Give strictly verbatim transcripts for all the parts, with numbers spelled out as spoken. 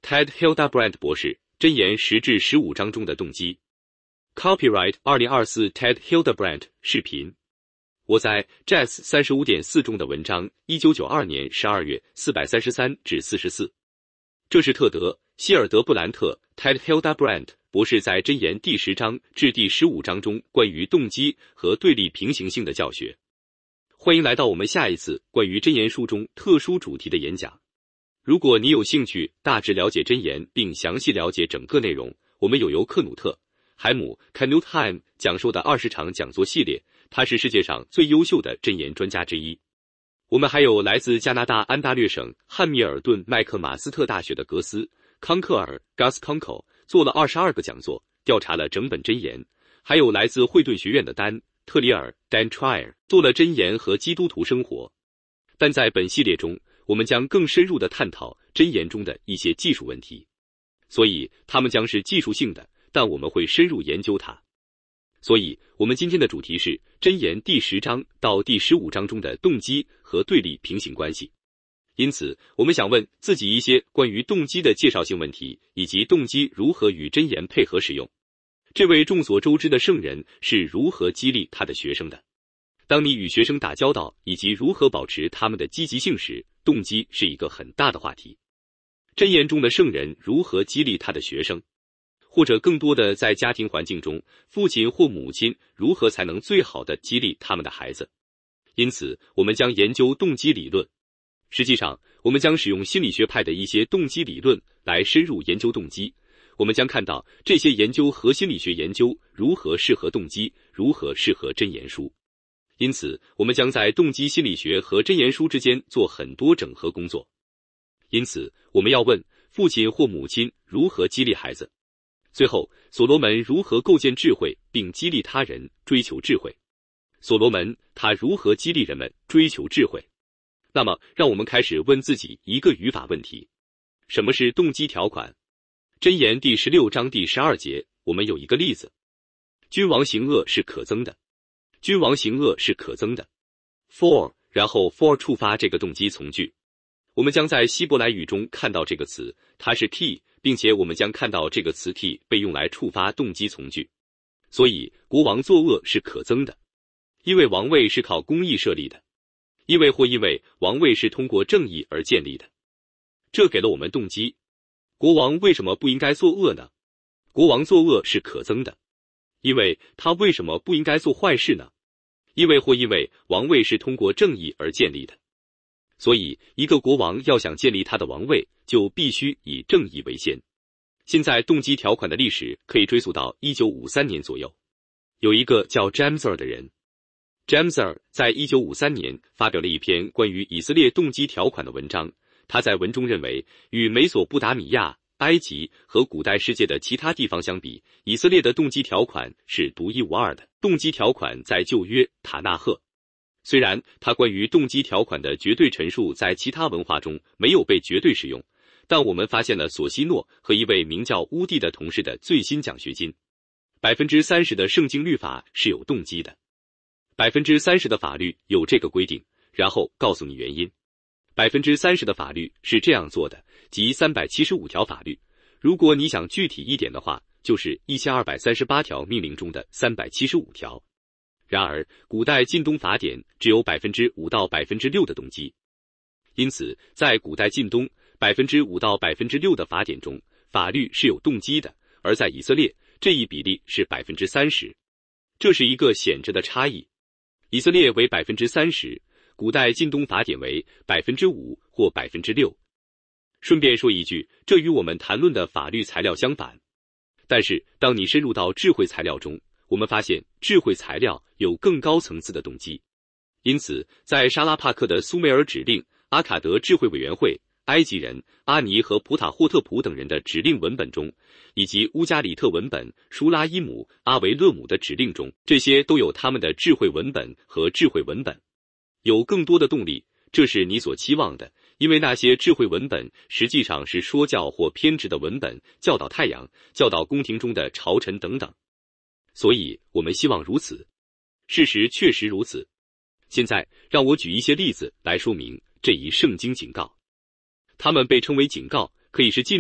Ted Hildebrand 博士，箴言十至十五章中的动机。Copyright 二零二四 Ted Hildebrand 视频。我在 Jazz 三十五点四 中的文章，一九九二年十二月四百三十三至四十四。这是特德·希尔德布兰特 Ted Hildebrand 博士在箴言第十章至第十五章中关于动机和对立平行性的教学。欢迎来到我们下一次关于箴言书中特殊主题的演讲。如果你有兴趣大致了解箴言并详细了解整个内容，我们有由克努特·海姆 Knutheim 讲授的二十场讲座系列，他是世界上最优秀的箴言专家之一。我们还有来自加拿大安大略省汉密尔顿麦克马斯特大学的格斯·康克尔 Gus Kunkel 做了二十二个讲座，调查了整本箴言。还有来自惠顿学院的丹·特里尔 Dan Trier 做了箴言和基督徒生活。但在本系列中，我们将更深入地探讨箴言中的一些技术问题，所以它们将是技术性的，但我们会深入研究它。所以我们今天的主题是箴言第十章到第十五章中的动机和对立平行关系。因此我们想问自己一些关于动机的介绍性问题，以及动机如何与箴言配合使用。这位众所周知的圣人是如何激励他的学生的？当你与学生打交道以及如何保持他们的积极性时，动机是一个很大的话题。箴言中的圣人如何激励他的学生？或者更多的在家庭环境中，父亲或母亲如何才能最好的激励他们的孩子？因此我们将研究动机理论。实际上我们将使用心理学派的一些动机理论来深入研究动机。我们将看到这些研究和心理学研究如何适合动机，如何适合箴言书。因此我们将在动机心理学和箴言书之间做很多整合工作。因此我们要问父亲或母亲如何激励孩子。最后所罗门如何构建智慧并激励他人追求智慧。所罗门他如何激励人们追求智慧。那么让我们开始问自己一个语法问题：什么是动机条款？箴言第十六章第十二节，我们有一个例子：君王行恶是可憎的。君王行恶是可憎的。for 然后 for 触发这个动机从句。我们将在希伯来语中看到这个词，它是 key， 并且我们将看到这个词 key 被用来触发动机从句。所以国王作恶是可憎的，因为王位是靠公义设立的，因为或因为王位是通过正义而建立的。这给了我们动机。国王为什么不应该作恶呢？国王作恶是可憎的，因为他为什么不应该做坏事呢？因为或因为王位是通过正义而建立的。所以一个国王要想建立他的王位，就必须以正义为先。现在动机条款的历史可以追溯到一九五三年左右。有一个叫 Jamser 的人， Jamser 在一九五三年发表了一篇关于以色列动机条款的文章。他在文中认为，与美索不达米亚、埃及和古代世界的其他地方相比，以色列的动机条款是独一无二的。动机条款在旧约塔纳赫，虽然他关于动机条款的绝对陈述在其他文化中没有被绝对使用，但我们发现了索西诺和一位名叫乌蒂的同事的最新奖学金。百分之三十的圣经律法是有动机的，百分之三十的法律有这个规定，然后告诉你原因。百分之三十的法律是这样做的，即三百七十五条法律。如果你想具体一点的话，就是一千二百三十八条命令中的三百七十五条。然而，古代近东法典只有百分之五到百分之六的动机。因此，在古代近东百分之五到百分之六的法典中，法律是有动机的，而在以色列，这一比例是百分之三十。这是一个显著的差异。以色列为百分之三十。古代近东法典为百分之五或百分之六。顺便说一句，这与我们谈论的法律材料相反。但是，当你深入到智慧材料中，我们发现智慧材料有更高层次的动机。因此，在沙拉帕克的苏美尔指令、阿卡德智慧委员会、埃及人、阿尼和普塔霍特普等人的指令文本中，以及乌加里特文本、舒拉伊姆、阿维勒姆的指令中，这些都有他们的智慧文本和智慧文本。有更多的动力，这是你所期望的，因为那些智慧文本实际上是说教或偏执的文本，教导太阳，教导宫廷中的朝臣等等。所以我们希望如此。事实确实如此。现在让我举一些例子来说明这一圣经警告。它们被称为警告，可以是禁止，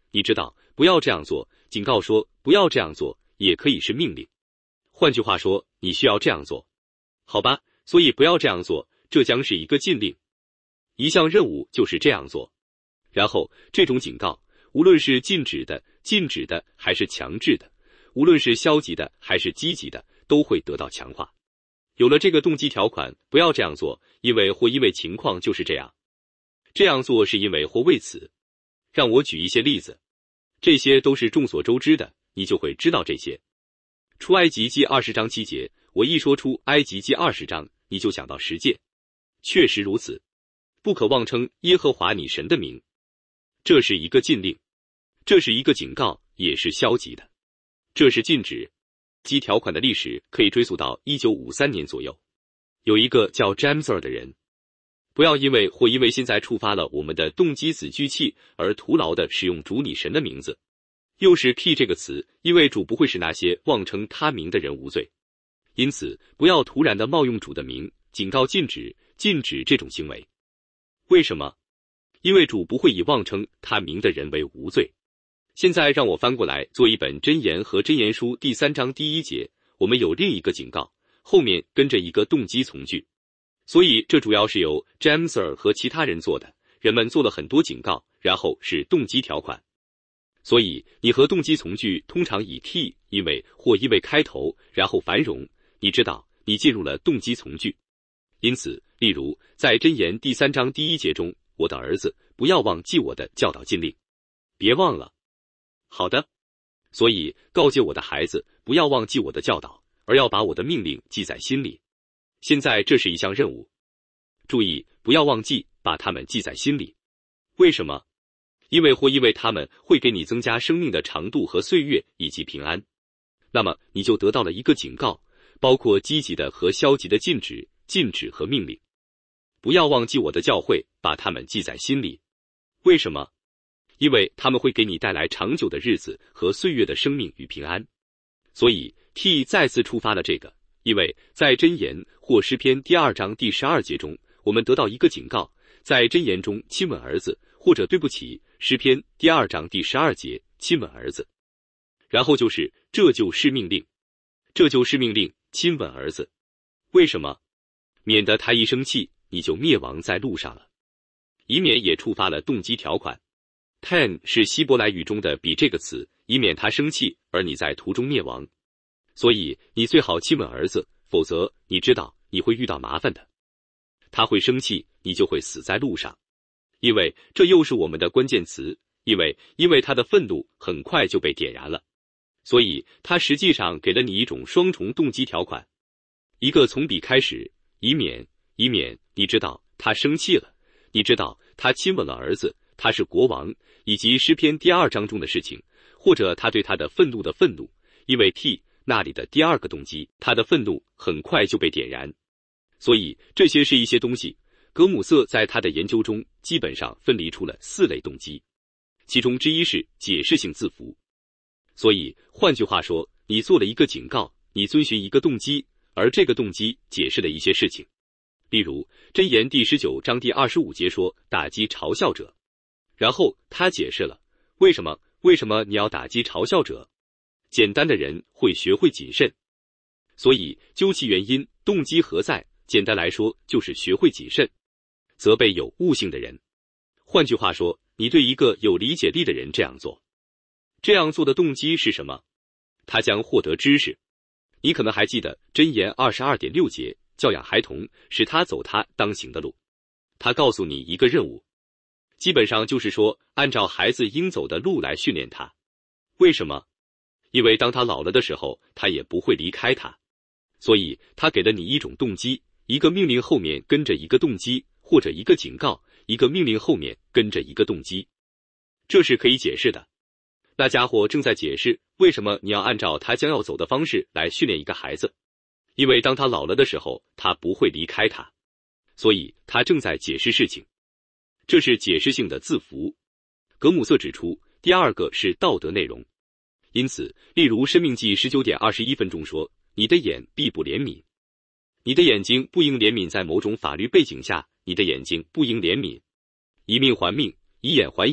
你知道，不要这样做，警告说不要这样做，也可以是命令。换句话说，你需要这样做。好吧，所以不要这样做，这将是一个禁令。一项任务就是这样做。然后，这种警告，无论是禁止的、禁止的还是强制的，无论是消极的还是积极的，都会得到强化。有了这个动机条款，不要这样做，因为或因为情况就是这样。这样做是因为或为此。让我举一些例子，这些都是众所周知的，你就会知道这些。出埃及记二十章七节，我一说出埃及记二十章，你就想到十诫。确实如此，不可妄称耶和华你神的名。这是一个禁令，这是一个警告，也是消极的。这是禁止。基条款的历史可以追溯到一九五三年左右。有一个叫 Jamser 的人，不要因为或因为现在触发了我们的动机子句器而徒劳地使用主你神的名字。又是 key 这个词，因为主不会使那些妄称他名的人无罪。因此，不要突然地冒用主的名，警告禁止，禁止这种行为。为什么？因为主不会以妄称他名的人为无罪。现在让我翻过来做一本箴言和箴言书第三章第一节，我们有另一个警告，后面跟着一个动机从句。所以这主要是由 Jamser 和其他人做的，人们做了很多警告，然后是动机条款。所以你和动机从句通常以 key 因为或因为开头，然后繁荣，你知道你进入了动机从句。因此，例如在箴言第三章第一节中，我的儿子，不要忘记我的教导禁令，别忘了。好的，所以告诫我的孩子，不要忘记我的教导，而要把我的命令记在心里。现在这是一项任务，注意不要忘记把它们记在心里。为什么？因为或因为它们会给你增加生命的长度和岁月以及平安。那么你就得到了一个警告，包括积极的和消极的禁止、禁止和命令。不要忘记我的教诲，把它们记在心里。为什么？因为它们会给你带来长久的日子和岁月的生命与平安。所以 T 再次触发了这个，因为在箴言或诗篇第二章第十二节中，我们得到一个警告，在箴言中亲吻儿子，或者对不起，诗篇第二章第十二节亲吻儿子。然后就是这就是命令，这就是命令，亲吻儿子。为什么？免得他一生气，你就灭亡在路上了。以免也触发了动机条款。ten 是希伯来语中的比这个词，以免他生气而你在途中灭亡。所以你最好亲吻儿子，否则你知道你会遇到麻烦的。他会生气，你就会死在路上。因为这又是我们的关键词，因为因为他的愤怒很快就被点燃了。所以他实际上给了你一种双重动机条款，一个从笔开始，以免以免你知道他生气了，你知道他亲吻了儿子，他是国王，以及诗篇第二章中的事情，或者他对他的愤怒的愤怒，因为 T 那里的第二个动机，他的愤怒很快就被点燃。所以这些是一些东西，格姆瑟在他的研究中基本上分离出了四类动机，其中之一是解释性字符。所以换句话说，你做了一个警告，你遵循一个动机，而这个动机解释了一些事情。例如箴言第十九章第二十五节说打击嘲笑者，然后他解释了为什么为什么你要打击嘲笑者。简单的人会学会谨慎，所以究其原因，动机何在，简单来说就是学会谨慎，责备有悟性的人。换句话说，你对一个有理解力的人这样做，这样做的动机是什么？他将获得知识。你可能还记得箴言 二十二点六 节，教养孩童，使他走他当行的路。他告诉你一个任务，基本上就是说按照孩子应走的路来训练他。为什么？因为当他老了的时候，他也不会离开他。所以他给了你一种动机，一个命令后面跟着一个动机，或者一个警告，一个命令后面跟着一个动机。这是可以解释的。那家伙正在解释为什么你要按照他将要走的方式来训练一个孩子，因为当他老了的时候，他不会离开他。所以他正在解释事情。这是解释性的字符。格姆瑟指出，第二个是道德内容。因此，例如申命记十九点二十一分中说，你的眼必不怜悯。你的眼睛不应怜悯，在某种法律背景下，你的眼睛不应怜悯。以命还命，以眼还眼，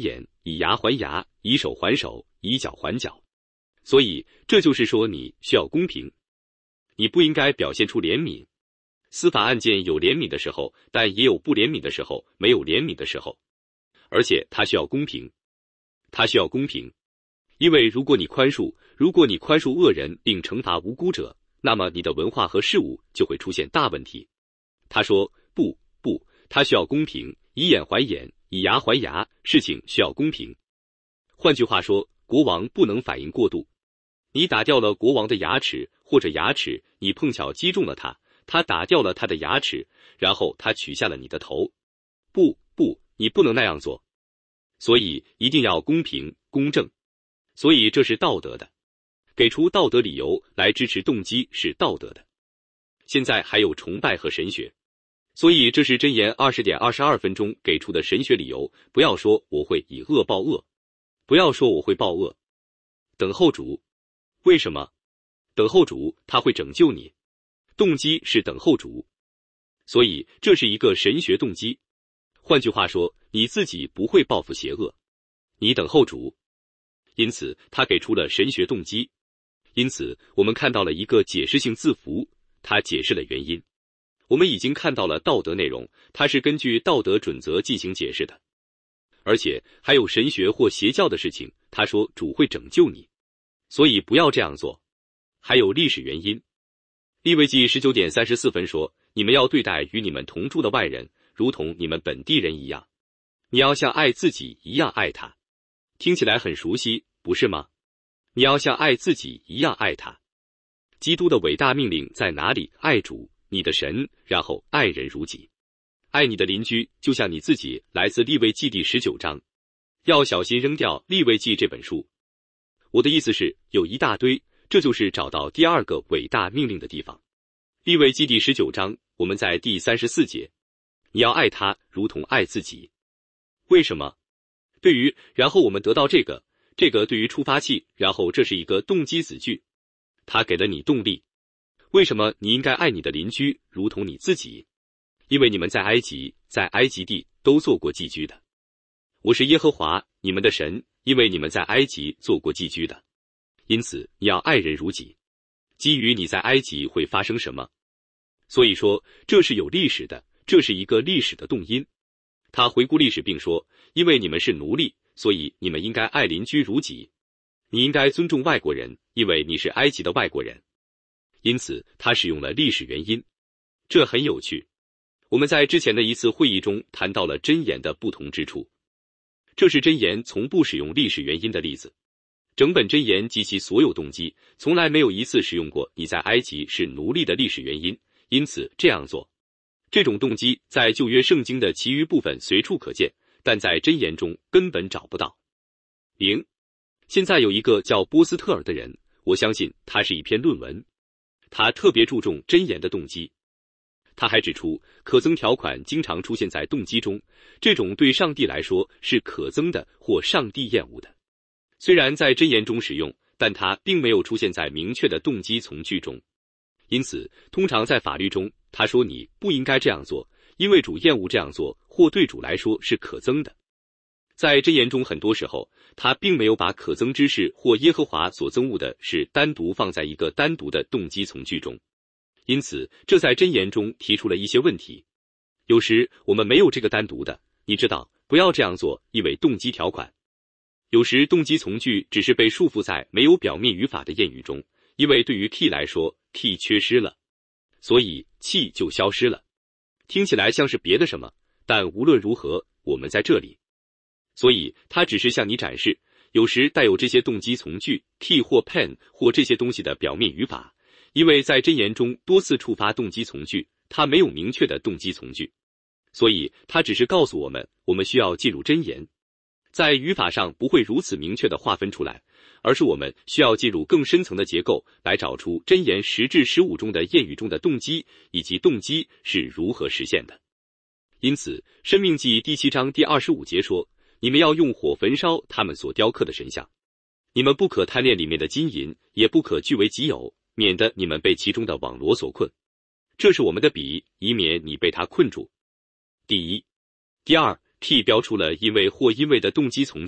以牙还牙，以手还手，以脚还脚。所以这就是说你需要公平，你不应该表现出怜悯。司法案件有怜悯的时候，但也有不怜悯的时候，没有怜悯的时候。而且它需要公平，它需要公平。因为如果你宽恕，如果你宽恕恶人并惩罚无辜者，那么你的文化和事物就会出现大问题。他说不不，他需要公平，以眼还眼，以牙还牙，事情需要公平。换句话说，国王不能反应过度。你打掉了国王的牙齿，或者牙齿你碰巧击中了他，他打掉了他的牙齿，然后他取下了你的头。不不，你不能那样做。所以一定要公平公正。所以这是道德的，给出道德理由来支持动机是道德的。现在还有崇拜和神学，所以这是箴言二十点二十二分钟给出的神学理由。不要说我会以恶报恶，不要说我会报恶，等候主。为什么？等候主，他会拯救你。动机是等候主，所以这是一个神学动机。换句话说，你自己不会报复邪恶，你等候主。因此他给出了神学动机。因此我们看到了一个解释性字符，它解释了原因。我们已经看到了道德内容，它是根据道德准则进行解释的。而且还有神学或邪教的事情，他说主会拯救你，所以不要这样做。还有历史原因。利未记十九点三十四分说，你们要对待与你们同住的外人如同你们本地人一样，你要像爱自己一样爱他。听起来很熟悉，不是吗？你要像爱自己一样爱他。基督的伟大命令在哪里？爱主你的神，然后爱人如己，爱你的邻居就像你自己。来自利未记第十九章。要小心扔掉利未记这本书。我的意思是有一大堆，这就是找到第二个伟大命令的地方。利未记第十九章，我们在第三十四节，你要爱他如同爱自己。为什么？对于然后我们得到这个这个对于触发器，然后这是一个动机子句，它给了你动力。为什么你应该爱你的邻居如同你自己？因为你们在埃及在埃及地都做过寄居的。我是耶和华你们的神，因为你们在埃及做过寄居的。因此你要爱人如己。基于你在埃及会发生什么？所以说这是有历史的，这是一个历史的动因。他回顾历史并说，因为你们是奴隶，所以你们应该爱邻居如己。你应该尊重外国人，因为你是埃及的外国人。因此他使用了历史原因。这很有趣。我们在之前的一次会议中谈到了箴言的不同之处。这是箴言从不使用历史原因的例子。整本箴言及其所有动机从来没有一次使用过你在埃及是奴隶的历史原因，因此这样做。这种动机在旧约圣经的其余部分随处可见，但在箴言中根本找不到。零，现在有一个叫波斯特尔的人，我相信他是一篇论文，他特别注重箴言的动机。他还指出，可憎条款经常出现在动机中，这种对上帝来说是可憎的或上帝厌恶的。虽然在箴言中使用，但它并没有出现在明确的动机从句中。因此通常在法律中，他说你不应该这样做，因为主厌恶这样做，或对主来说是可憎的。在箴言中很多时候，他并没有把可憎之事或耶和华所憎恶的事单独放在一个单独的动机从句中。因此这在箴言中提出了一些问题。有时我们没有这个单独的，你知道，不要这样做，因为动机条款。有时动机从句只是被束缚在没有表面语法的谚语中，因为对于 key 来说 key 缺失了，所以气就消失了。听起来像是别的什么，但无论如何我们在这里，所以它只是向你展示有时带有这些动机从句 key 或 pen 或这些东西的表面语法，因为在箴言中多次触发动机从句，它没有明确的动机从句，所以它只是告诉我们我们需要进入箴言。在语法上不会如此明确地划分出来，而是我们需要进入更深层的结构来找出箴言十至十五中的谚语中的动机，以及动机是如何实现的。因此申命记第七章第二十五节说，你们要用火焚烧他们所雕刻的神像，你们不可贪恋里面的金银，也不可据为己有，免得你们被其中的网罗所困。这是我们的笔，以免你被它困住。第一。第二， T 标出了因为或因为的动机从句，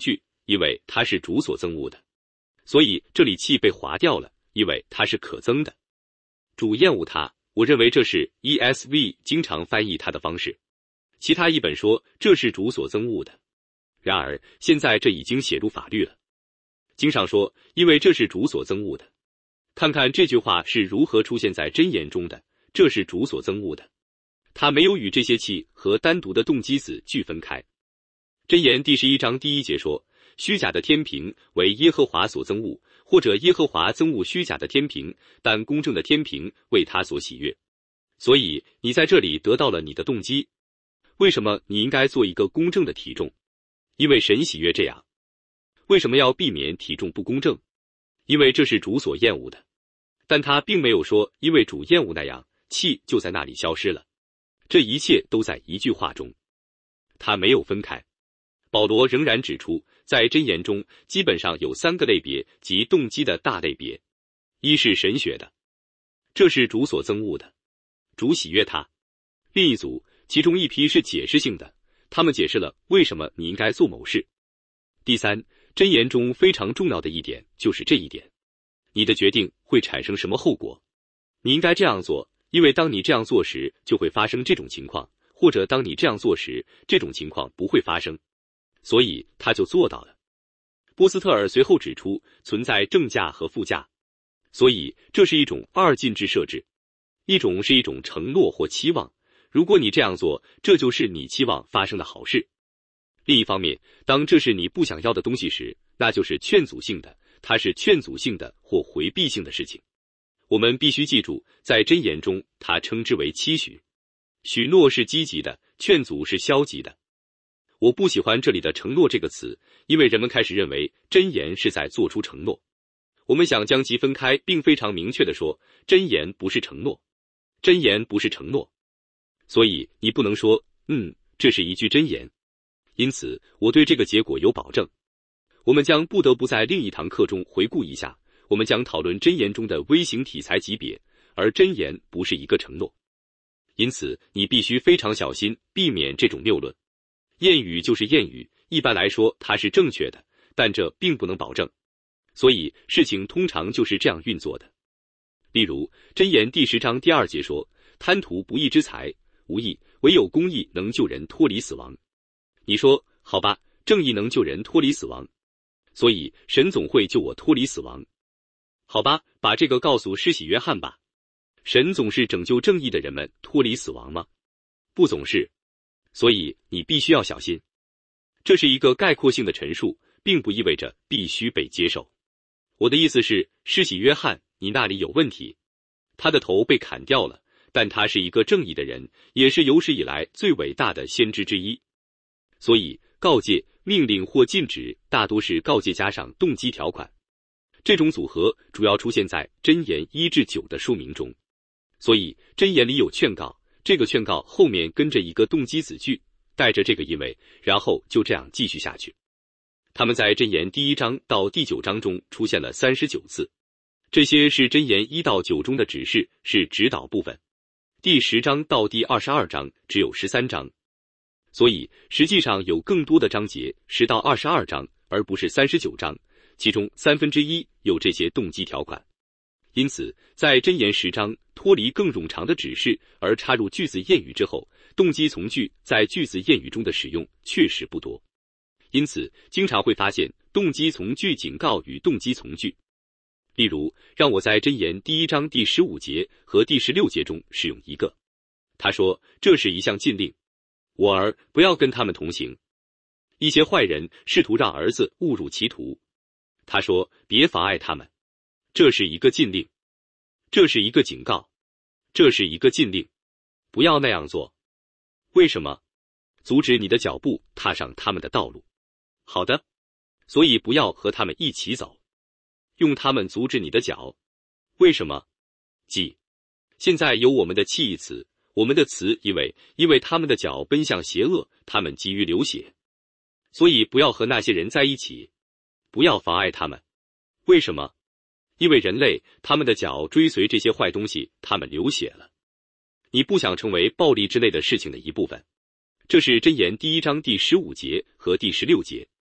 因为它是主所憎恶的，所以这里气被划掉了，因为它是可憎的。主厌恶它，我认为这是 E S V 经常翻译它的方式。其他译本说这是主所憎恶的，然而现在这已经写入法律了。经上说，因为这是主所憎恶的。看看这句话是如何出现在箴言中的，这是主所憎恶的。他没有与这些气和单独的动机子句分开。箴言第十一章第一节说，虚假的天平为耶和华所憎恶，或者耶和华憎恶虚假的天平，但公正的天平为他所喜悦。所以你在这里得到了你的动机。为什么你应该做一个公正的体重？因为神喜悦这样。为什么要避免体重不公正？因为这是主所厌恶的。但他并没有说因为主厌恶那样，气就在那里消失了。这一切都在一句话中，他没有分开。保罗仍然指出，在箴言中基本上有三个类别及动机的大类别。一是神学的，这是主所憎恶的，主喜悦他。另一组，其中一批是解释性的，他们解释了为什么你应该做某事。第三，箴言中非常重要的一点就是这一点，你的决定会产生什么后果。你应该这样做，因为当你这样做时就会发生这种情况，或者当你这样做时这种情况不会发生，所以他就做到了。波斯特尔随后指出存在正价和负价，所以这是一种二进制设置。一种是一种承诺或期望，如果你这样做，这就是你期望发生的好事。另一方面，当这是你不想要的东西时，那就是劝阻性的，它是劝阻性的或回避性的事情。我们必须记住，在箴言中它称之为期许。许诺是积极的，劝阻是消极的。我不喜欢这里的承诺这个词，因为人们开始认为箴言是在做出承诺。我们想将其分开，并非常明确地说，箴言不是承诺，箴言不是承诺。所以你不能说，嗯，这是一句箴言。因此，我对这个结果有保证。我们将不得不在另一堂课中回顾一下，我们将讨论箴言中的微型体裁级别，而箴言不是一个承诺。因此，你必须非常小心，避免这种谬论。谚语就是谚语，一般来说它是正确的，但这并不能保证。所以，事情通常就是这样运作的。例如，箴言第十章第二节说，贪图不义之财，无益，唯有公义能救人脱离死亡。你说，好吧，正义能救人脱离死亡，所以神总会救我脱离死亡。好吧，把这个告诉施洗约翰吧。神总是拯救正义的人们脱离死亡吗？不总是。所以你必须要小心。这是一个概括性的陈述，并不意味着必须被接受。我的意思是，施洗约翰，你那里有问题。他的头被砍掉了，但他是一个正义的人，也是有史以来最伟大的先知之一。所以告诫、命令或禁止大多是告诫加上动机条款。这种组合主要出现在箴言一至九的说明中。所以箴言里有劝告，这个劝告后面跟着一个动机子句，带着这个意味，然后就这样继续下去。他们在箴言第一章到第九章中出现了三十九次，这些是箴言一到九中的指示，是指导部分。第十章到第二十二章只有十三章。所以实际上有更多的章节，十到二十二章，而不是三十九章，其中三分之一有这些动机条款。因此，在箴言十章脱离更冗长的指示而插入句子谚语之后，动机从句在句子谚语中的使用确实不多。因此，经常会发现动机从句警告与动机从句。例如，让我在箴言第一章第十五节和第十六节中使用一个。他说，这是一项禁令。我儿，不要跟他们同行。一些坏人试图让儿子误入歧途。他说，别妨碍他们。这是一个禁令。这是一个警告。这是一个禁令。不要那样做。为什么？阻止你的脚步踏上他们的道路。好的。所以不要和他们一起走。用他们阻止你的脚。为什么？即，现在有我们的弃义词。我们的词因为因为他们的脚奔向邪恶，他们急于流血，所以不要和那些人在一起，不要妨碍他们。为什么？因为人类他们的脚追随这些坏东西，他们流血了。你不想成为暴力之类的事情的一部分。这是箴言第一章第十五节和第十六节。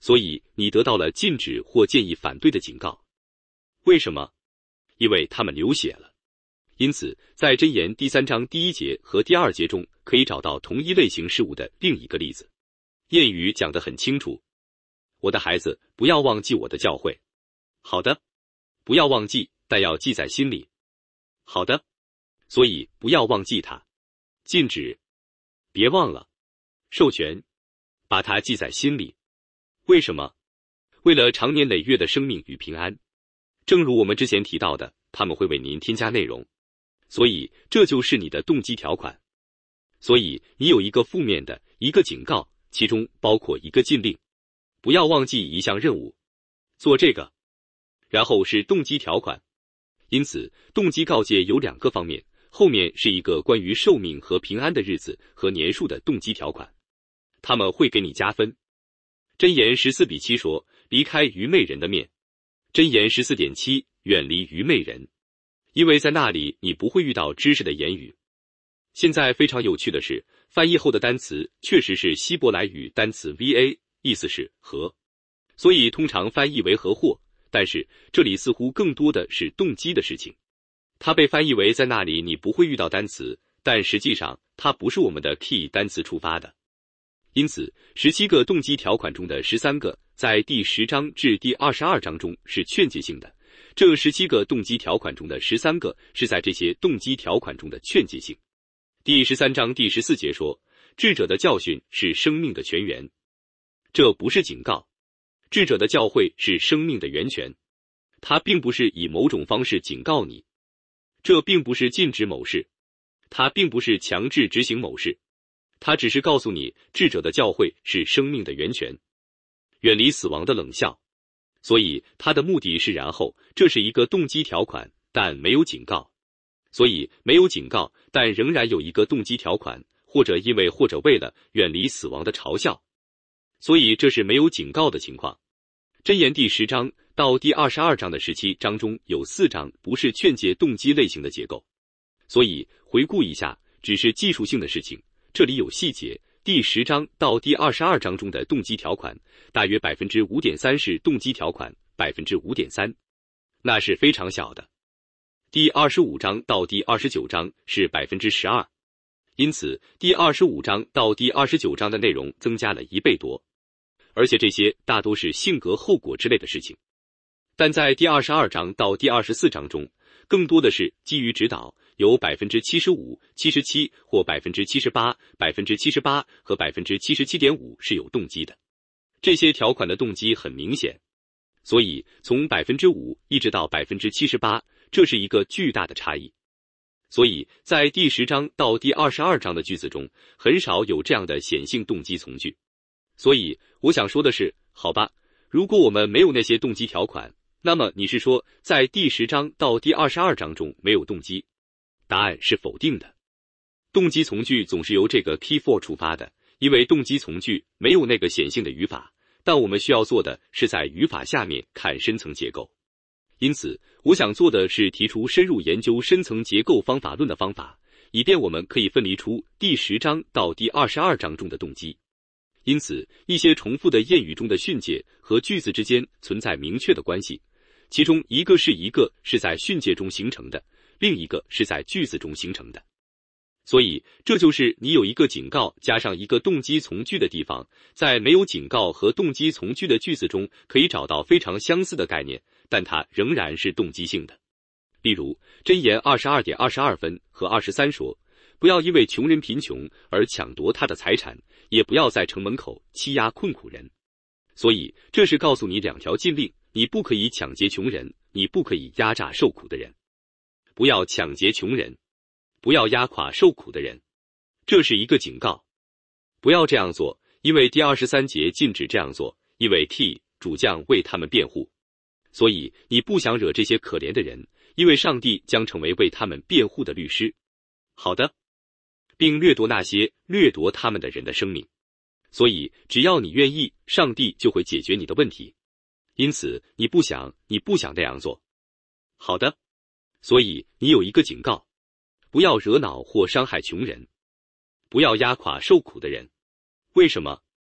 所以你得到了禁止或建议反对的警告。为什么？因为他们流血了。因此，在箴言第三章第一节和第二节中，可以找到同一类型事物的另一个例子。谚语讲得很清楚：我的孩子，不要忘记我的教诲。好的，不要忘记，但要记在心里。好的，所以不要忘记它。禁止，别忘了。授权，把它记在心里。为什么？为了长年累月的生命与平安。正如我们之前提到的，他们会为您添加内容，所以这就是你的动机条款。所以你有一个负面的，一个警告，其中包括一个禁令，不要忘记一项任务，做这个。然后是动机条款。因此，动机告诫有两个方面，后面是一个关于寿命和平安的日子和年数的动机条款，他们会给你加分。箴言十四比七说，离开愚昧人的面。箴言十四点七，远离愚昧人，因为在那里你不会遇到知识的言语。现在非常有趣的是，翻译后的单词确实是希伯来语单词 V A， 意思是和，所以通常翻译为和或，但是这里似乎更多的是动机的事情。它被翻译为在那里你不会遇到单词，但实际上它不是我们的 key 单词出发的。因此，十七个动机条款中的十三个在第十章至第二十二章中是劝诫性的，这十七个动机条款中的十三个是在这些动机条款中的劝诫性。第十三章第十四节说，智者的教训是生命的泉源。这不是警告，智者的教诲是生命的源泉，它并不是以某种方式警告你，这并不是禁止某事，它并不是强制执行某事，它只是告诉你智者的教诲是生命的源泉，远离死亡的冷笑。所以它的目的是然后，这是一个动机条款，但没有警告。所以没有警告，但仍然有一个动机条款，或者因为或者为了远离死亡的嘲笑。所以这是没有警告的情况。箴言第十章到第二十二章的十七章中有四章不是劝诫动机类型的结构。所以回顾一下，只是技术性的事情，这里有细节。第十章到第二十二章中的动机条款，大约 百分之五点三 是动机条款 百分之五点三， 那是非常小的。第二十五章到第二十九章是 百分之十二， 因此第二十五章到第二十九章的内容增加了一倍多，而且这些大多是性格后果之类的事情。但在第二十二章到第二十四章中，更多的是基于指导，有 百分之七十五、七十七 或 百分之七十八、百分之七十八 和 百分之七十七点五 是有动机的。这些条款的动机很明显，所以从 百分之五 一直到 百分之七十八， 这是一个巨大的差异。所以在第十章到第二十二章的句子中，很少有这样的显性动机从句。所以我想说的是，好吧，如果我们没有那些动机条款，那么你是说在第十章到第二十二章中没有动机？答案是否定的。动机从句总是由这个 key for 出发的，因为动机从句没有那个显性的语法，但我们需要做的是在语法下面看深层结构。因此我想做的是提出深入研究深层结构方法论的方法，以便我们可以分离出第十章到第二十二章中的动机。因此一些重复的谚语中的训诫和句子之间存在明确的关系，其中一个是一个是在训诫中形成的，另一个是在句子中形成的。所以这就是你有一个警告加上一个动机从句的地方，在没有警告和动机从句的句子中可以找到非常相似的概念，但它仍然是动机性的。例如箴言 二十二点二十二 分和二十三说，不要因为穷人贫穷而抢夺他的财产，也不要在城门口欺压困苦人。所以这是告诉你两条禁令，你不可以抢劫穷人，你不可以压榨受苦的人。不要抢劫穷人，不要压垮受苦的人，这是一个警告。不要这样做，因为第二十三节禁止这样做，因为 T 主将为他们辩护。所以你不想惹这些可怜的人，因为上帝将成为为他们辩护的律师。好的，并掠夺那些掠夺他们的人的生命。所以只要你愿意，上帝就会解决你的问题。因此你不想你不想那样做。好的，所以你有一个警告，不要惹恼或伤害穷人，不要压垮受苦的人。为什么？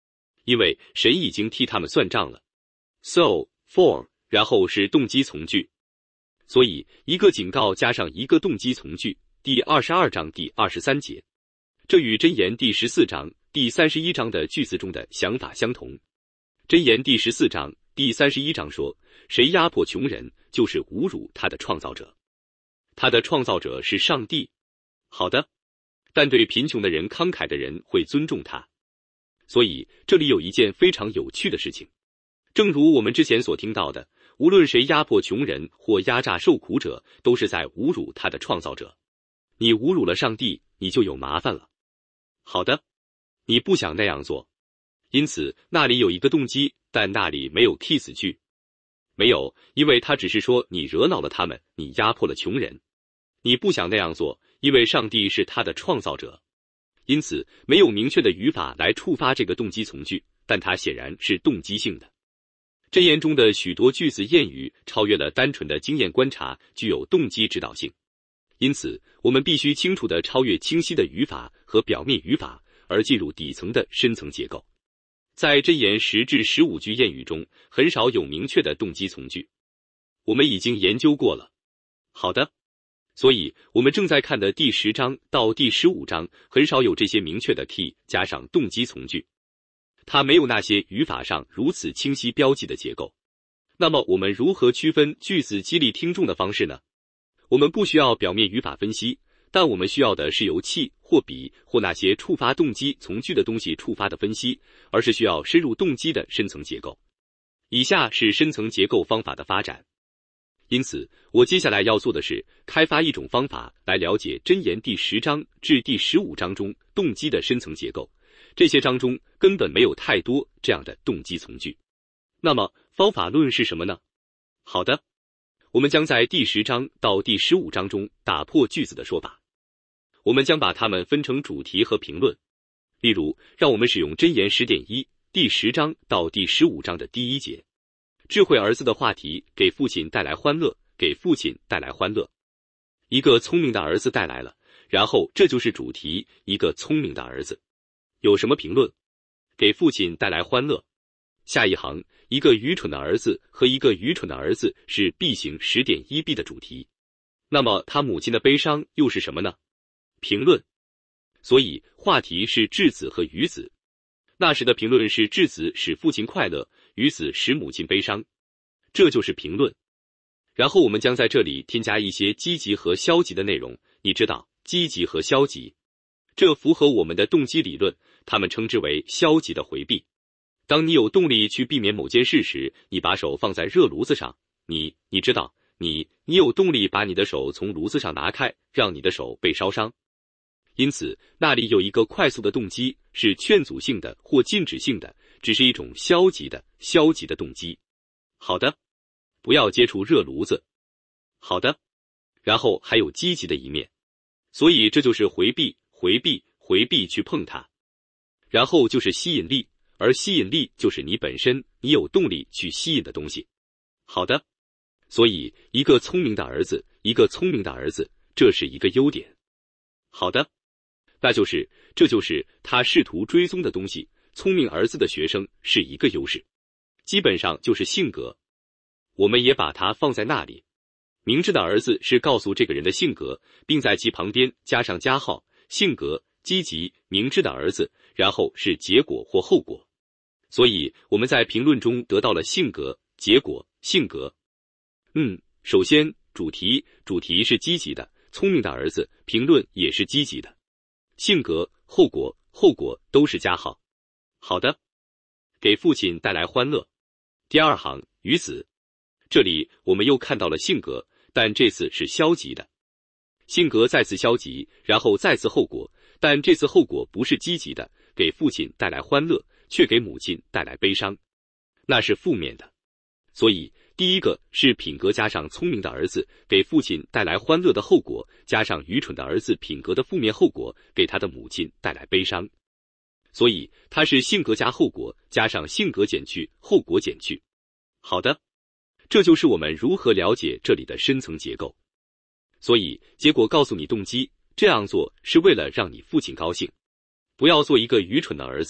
因为神已经替他们算账了。So, for, 然后是动机从句。所以一个警告加上一个动机从句，第二十二章第二十三节。这与箴言第十四章、第三十一章的句子中的想法相同。箴言第十四章、第三十一章说，谁压迫穷人，就是侮辱他的创造者。他的创造者是上帝。好的，但对贫穷的人慷慨的人会尊重他。所以这里有一件非常有趣的事情，正如我们之前所听到的，无论谁压迫穷人或压榨受苦者，都是在侮辱他的创造者。你侮辱了上帝，你就有麻烦了。好的，你不想那样做，因此那里有一个动机，但那里没有 kiss 句。没有，因为他只是说你惹恼了他们，你压迫了穷人。你不想那样做，因为上帝是他的创造者。因此没有明确的语法来触发这个动机从句，但它显然是动机性的。箴言中的许多句子谚语超越了单纯的经验观察，具有动机指导性。因此我们必须清楚地超越清晰的语法和表面语法，而进入底层的深层结构。在箴言十至十五句谚语中，很少有明确的动机从句。我们已经研究过了。好的，所以我们正在看的第十章到第十五章很少有这些明确的 key 加上动机从句，它没有那些语法上如此清晰标记的结构。那么我们如何区分句子激励听众的方式呢？我们不需要表面语法分析，但我们需要的是由气或比或那些触发动机从句的东西触发的分析，而是需要深入动机的深层结构。以下是深层结构方法的发展。因此我接下来要做的是开发一种方法来了解箴言第十章至第十五章中动机的深层结构。这些章中根本没有太多这样的动机从句。那么方法论是什么呢？好的，我们将在第十章到第十五章中打破句子的说法。我们将把它们分成主题和评论。例如，让我们使用箴言 十点一 第十章到第十五章的第一节。智慧儿子的话题，给父亲带来欢乐，给父亲带来欢乐。一个聪明的儿子带来了，然后这就是主题，一个聪明的儿子。有什么评论？给父亲带来欢乐。下一行，一个愚蠢的儿子和一个愚蠢的儿子是 B 型 十点一 B 的主题。那么他母亲的悲伤又是什么呢？评论。所以话题是质子和鱼子。那时的评论是质子使父亲快乐，鱼子使母亲悲伤。这就是评论。然后我们将在这里添加一些积极和消极的内容，你知道，积极和消极。这符合我们的动机理论，他们称之为消极的回避。当你有动力去避免某件事时，你把手放在热炉子上，你你知道，你你有动力把你的手从炉子上拿开，让你的手被烧伤。因此那里有一个快速的动机，是劝阻性的或禁止性的，只是一种消极的消极的动机。好的，不要接触热炉子。好的，然后还有积极的一面，所以这就是回避回避回避去碰它。然后就是吸引力，而吸引力就是你本身，你有动力去吸引的东西。好的，所以一个聪明的儿子，一个聪明的儿子，这是一个优点。好的，那就是这就是他试图追踪的东西。聪明儿子的学生是一个优势，基本上就是性格。我们也把它放在那里。明智的儿子是告诉这个人的性格，并在其旁边加上加号，性格积极明智的儿子，然后是结果或后果。所以我们在评论中得到了性格、结果、性格。嗯，首先主题，主题是积极的，聪明的儿子，评论也是积极的。性格、后果、后果都是加号。好的，给父亲带来欢乐。第二行，于子。这里我们又看到了性格，但这次是消极的。性格再次消极，然后再次后果，但这次后果不是积极的，给父亲带来欢乐，却给母亲带来悲伤，那是负面的。所以第一个是品格加上聪明的儿子，给父亲带来欢乐的后果，加上愚蠢的儿子品格的负面后果，给他的母亲带来悲伤。所以它是性格加后果，加上性格减去，后果减去。好的，这就是我们如何了解这里的深层结构。所以结果告诉你动机，这样做是为了让你父亲高兴。不要做一个愚蠢的儿子，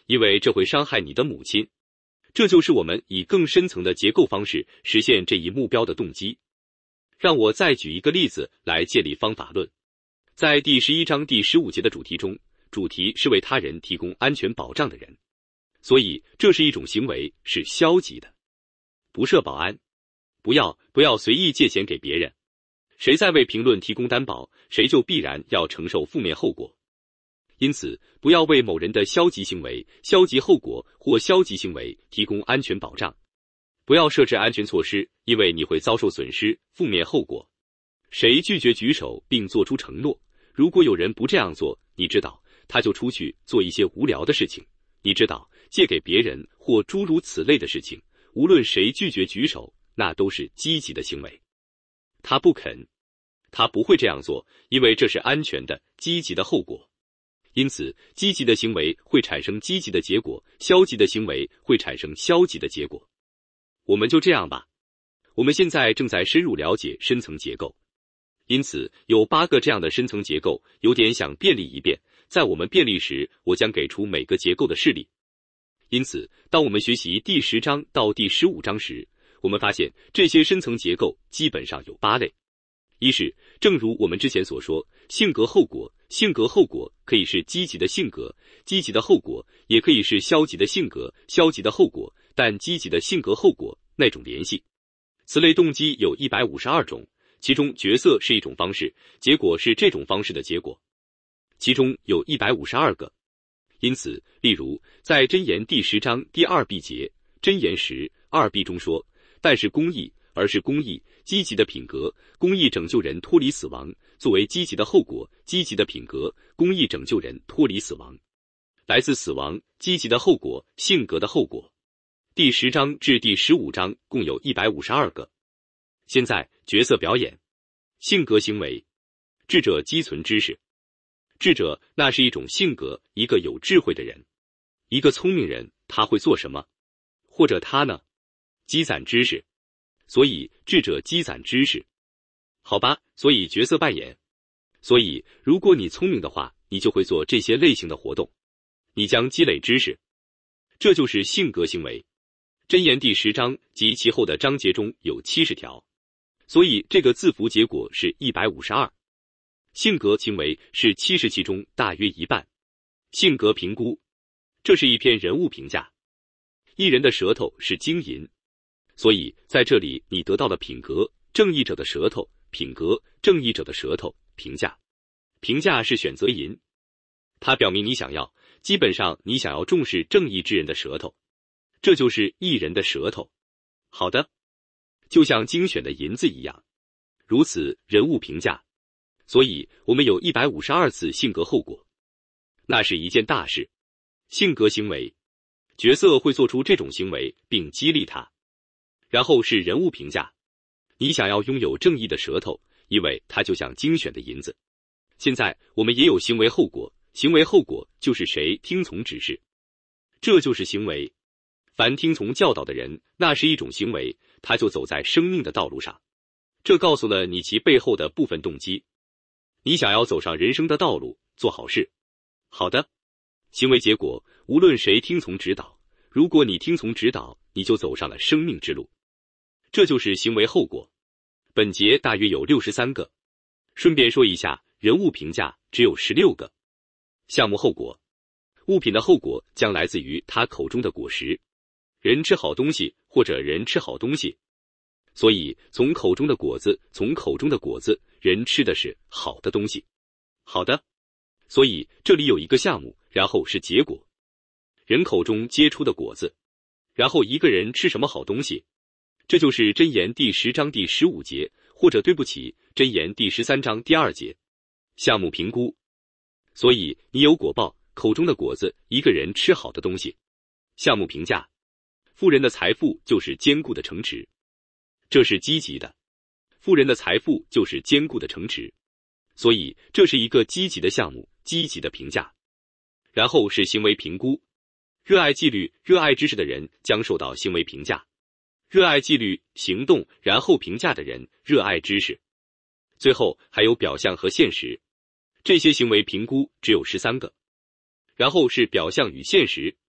因为这会伤害你的母亲。这就是我们以更深层的结构方式实现这一目标的动机。让我再举一个例子来建立方法论。在第十一章第十五节的主题中，主题是为他人提供安全保障的人，所以这是一种行为，是消极的。不设保安，不要不要随意借钱给别人。谁在为评论提供担保，谁就必然要承受负面后果。因此，不要为某人的消极行为、消极后果或消极行为提供安全保障。不要设置安全措施，因为你会遭受损失、负面后果。谁拒绝举手并做出承诺？如果有人不这样做，你知道，他就出去做一些无聊的事情。你知道，借给别人或诸如此类的事情，无论谁拒绝举手，那都是积极的行为。他不肯，他不会这样做，因为这是安全的、积极的后果。因此，积极的行为会产生积极的结果，消极的行为会产生消极的结果。我们就这样吧。我们现在正在深入了解深层结构，因此有八个这样的深层结构，有点想便利一遍。在我们便利时，我将给出每个结构的示例。因此，当我们学习第十章到第十五章时，我们发现这些深层结构基本上有八类。一是，正如我们之前所说，性格后果。性格后果可以是积极的性格，积极的后果也可以是消极的性格，消极的后果，但积极的性格后果那种联系。此类动机有一百五十二种，其中角色是一种方式，结果是这种方式的结果。其中有一百五十二个。因此，例如在箴言第十章第二 B 节，箴言十二 B 中说，但是公义，而是公义，积极的品格，公义拯救人脱离死亡，作为积极的后果，积极的品格，公义拯救人脱离死亡。来自死亡，积极的后果，性格的后果。第十章至第十五章共有一百五十二个。现在角色表演，性格行为，智者积存知识。智者那是一种性格，一个有智慧的人，一个聪明人，他会做什么？或者他呢？积攒知识。所以智者积攒知识。好吧，所以角色扮演。所以如果你聪明的话，你就会做这些类型的活动，你将积累知识。这就是性格行为。箴言第十章及其后的章节中有七十条，所以这个字符结果是一百五十二。性格行为是七十其中大约一半。性格评估，这是一篇人物评价。一人的舌头是金银，所以在这里你得到了品格，正义者的舌头，品格，正义者的舌头，评价。评价是选择银，它表明你想要，基本上你想要重视正义之人的舌头，这就是义人的舌头。好的，就像精选的银子一样，如此人物评价。所以我们有一百五十二次性格后果，那是一件大事。性格行为，角色会做出这种行为并激励他。然后是人物评价，你想要拥有正义的舌头，因为它就像精选的银子。现在我们也有行为后果，行为后果就是谁听从指示，这就是行为。凡听从教导的人，那是一种行为，他就走在生命的道路上。这告诉了你其背后的部分动机。你想要走上人生的道路，做好事。好的，行为结果，无论谁听从指导，如果你听从指导，你就走上了生命之路。这就是行为后果。本节大约有六十三个。顺便说一下，人物评价只有十六个。项目后果，物品的后果将来自于他口中的果实。人吃好东西，或者人吃好东西。所以从口中的果子，从口中的果子，人吃的是好的东西。好的，所以这里有一个项目，然后是结果。人口中结出的果子，然后一个人吃什么好东西。这就是箴言第十章第十五节，或者对不起，箴言第十三章第二节。项目评估，所以你有果报，口中的果子，一个人吃好的东西。项目评价，富人的财富就是坚固的城池。这是积极的，富人的财富就是坚固的城池，所以这是一个积极的项目，积极的评价。然后是行为评估，热爱纪律、热爱知识的人将受到行为评价。热爱纪律、行动，然后评价的人热爱知识。最后还有表象和现实，这些行为评估只有十三个。然后是表象与现实，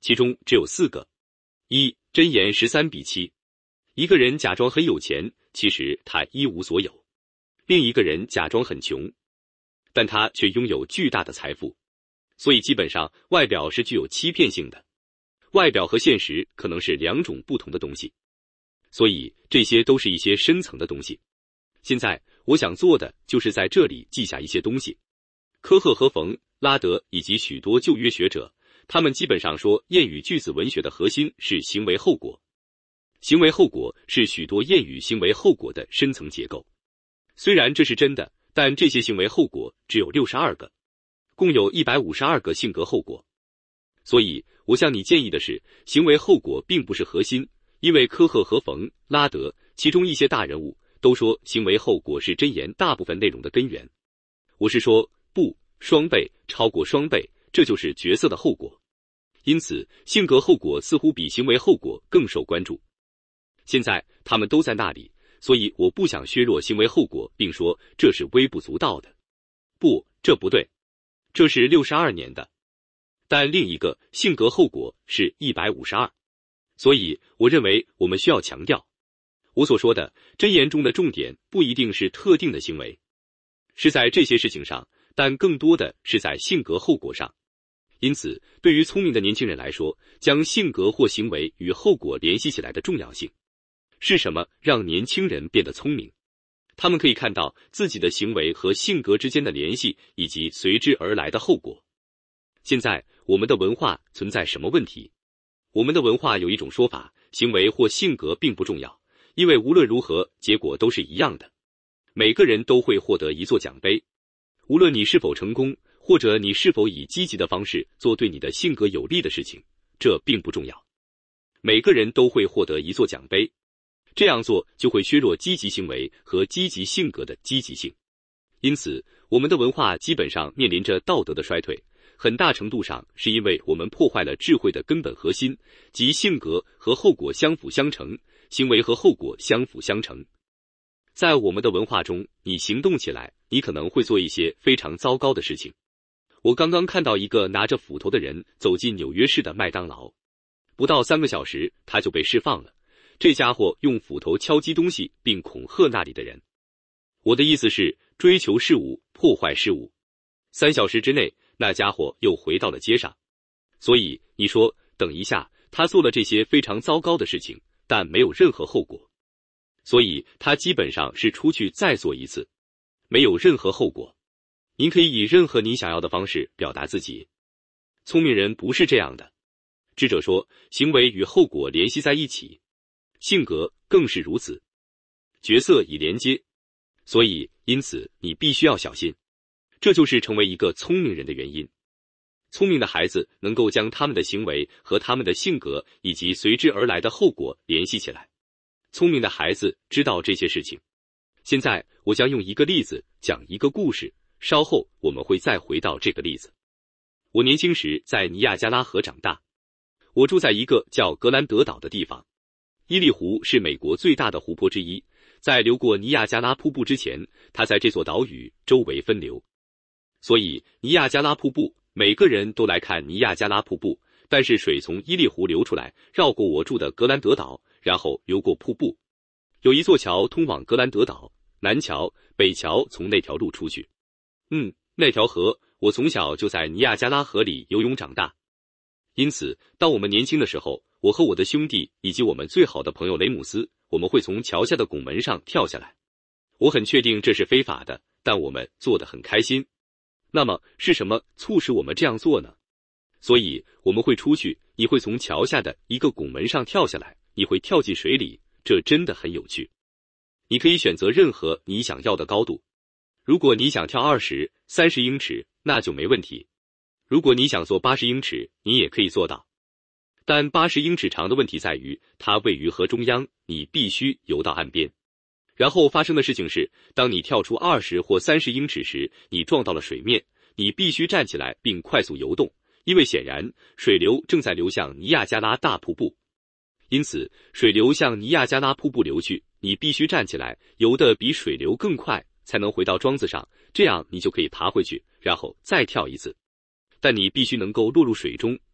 其中只有四个。一、箴言十三比七，一个人假装很有钱，其实他一无所有；另一个人假装很穷，但他却拥有巨大的财富。所以基本上外表是具有欺骗性的，外表和现实可能是两种不同的东西，所以这些都是一些深层的东西。现在我想做的就是在这里记下一些东西。科赫和冯·拉德以及许多旧约学者，他们基本上说谚语句子文学的核心是行为后果。行为后果是许多谚语行为后果的深层结构。虽然这是真的，但这些行为后果只有六十二个，共有一百五十二个性格后果。所以我向你建议的是，行为后果并不是核心，因为科赫和冯·拉德其中一些大人物都说行为后果是箴言大部分内容的根源。我是说不，双倍，超过双倍，这就是角色的后果。因此性格后果似乎比行为后果更受关注。现在他们都在那里，所以我不想削弱行为后果，并说这是微不足道的。不，这不对，这是六十二年的。但另一个性格后果是一百五十二。所以我认为我们需要强调，我所说的箴言中的重点不一定是特定的行为，是在这些事情上，但更多的是在性格后果上。因此对于聪明的年轻人来说，将性格或行为与后果联系起来的重要性是什么？让年轻人变得聪明，他们可以看到自己的行为和性格之间的联系，以及随之而来的后果。现在我们的文化存在什么问题？我们的文化有一种说法，行为或性格并不重要，因为无论如何结果都是一样的，每个人都会获得一座奖杯，无论你是否成功，或者你是否以积极的方式做对你的性格有利的事情，这并不重要，每个人都会获得一座奖杯。这样做就会削弱积极行为和积极性格的积极性。因此我们的文化基本上面临着道德的衰退，很大程度上是因为我们破坏了智慧的根本核心，即性格和后果相辅相成，行为和后果相辅相成。在我们的文化中，你行动起来，你可能会做一些非常糟糕的事情。我刚刚看到一个拿着斧头的人走进纽约市的麦当劳，不到三个小时他就被释放了。这家伙用斧头敲击东西并恐吓那里的人。我的意思是追求事物，破坏事物。三小时之内那家伙又回到了街上。所以你说等一下，他做了这些非常糟糕的事情，但没有任何后果，所以他基本上是出去再做一次，没有任何后果。您可以以任何你想要的方式表达自己。聪明人不是这样的。智者说行为与后果联系在一起，性格更是如此，角色已连接，所以因此你必须要小心。这就是成为一个聪明人的原因。聪明的孩子能够将他们的行为和他们的性格以及随之而来的后果联系起来。聪明的孩子知道这些事情。现在我将用一个例子讲一个故事，稍后我们会再回到这个例子。我年轻时在尼亚加拉河长大，我住在一个叫格兰德岛的地方。伊利湖是美国最大的湖泊之一，在流过尼亚加拉瀑布之前，它在这座岛屿周围分流。所以尼亚加拉瀑布，每个人都来看尼亚加拉瀑布，但是水从伊利湖流出来，绕过我住的格兰德岛，然后流过瀑布。有一座桥通往格兰德岛，南桥、北桥从那条路出去。嗯，那条河，我从小就在尼亚加拉河里游泳长大。因此当我们年轻的时候，我和我的兄弟以及我们最好的朋友雷姆斯，我们会从桥下的拱门上跳下来。我很确定这是非法的，但我们做得很开心。那么是什么促使我们这样做呢？所以我们会出去，你会从桥下的一个拱门上跳下来，你会跳进水里，这真的很有趣。你可以选择任何你想要的高度。如果你想跳二十、三十英尺，那就没问题。如果你想做八十英尺，你也可以做到。但八十英尺长的问题在于，它位于河中央，你必须游到岸边。然后发生的事情是，当你跳出二十或三十英尺时，你撞到了水面，你必须站起来并快速游动，因为显然水流正在流向尼亚加拉大瀑布。因此水流向尼亚加拉瀑布流去，你必须站起来，游得比水流更快，才能回到桩子上，这样你就可以爬回去，然后再跳一次。但你必须能够落入水中，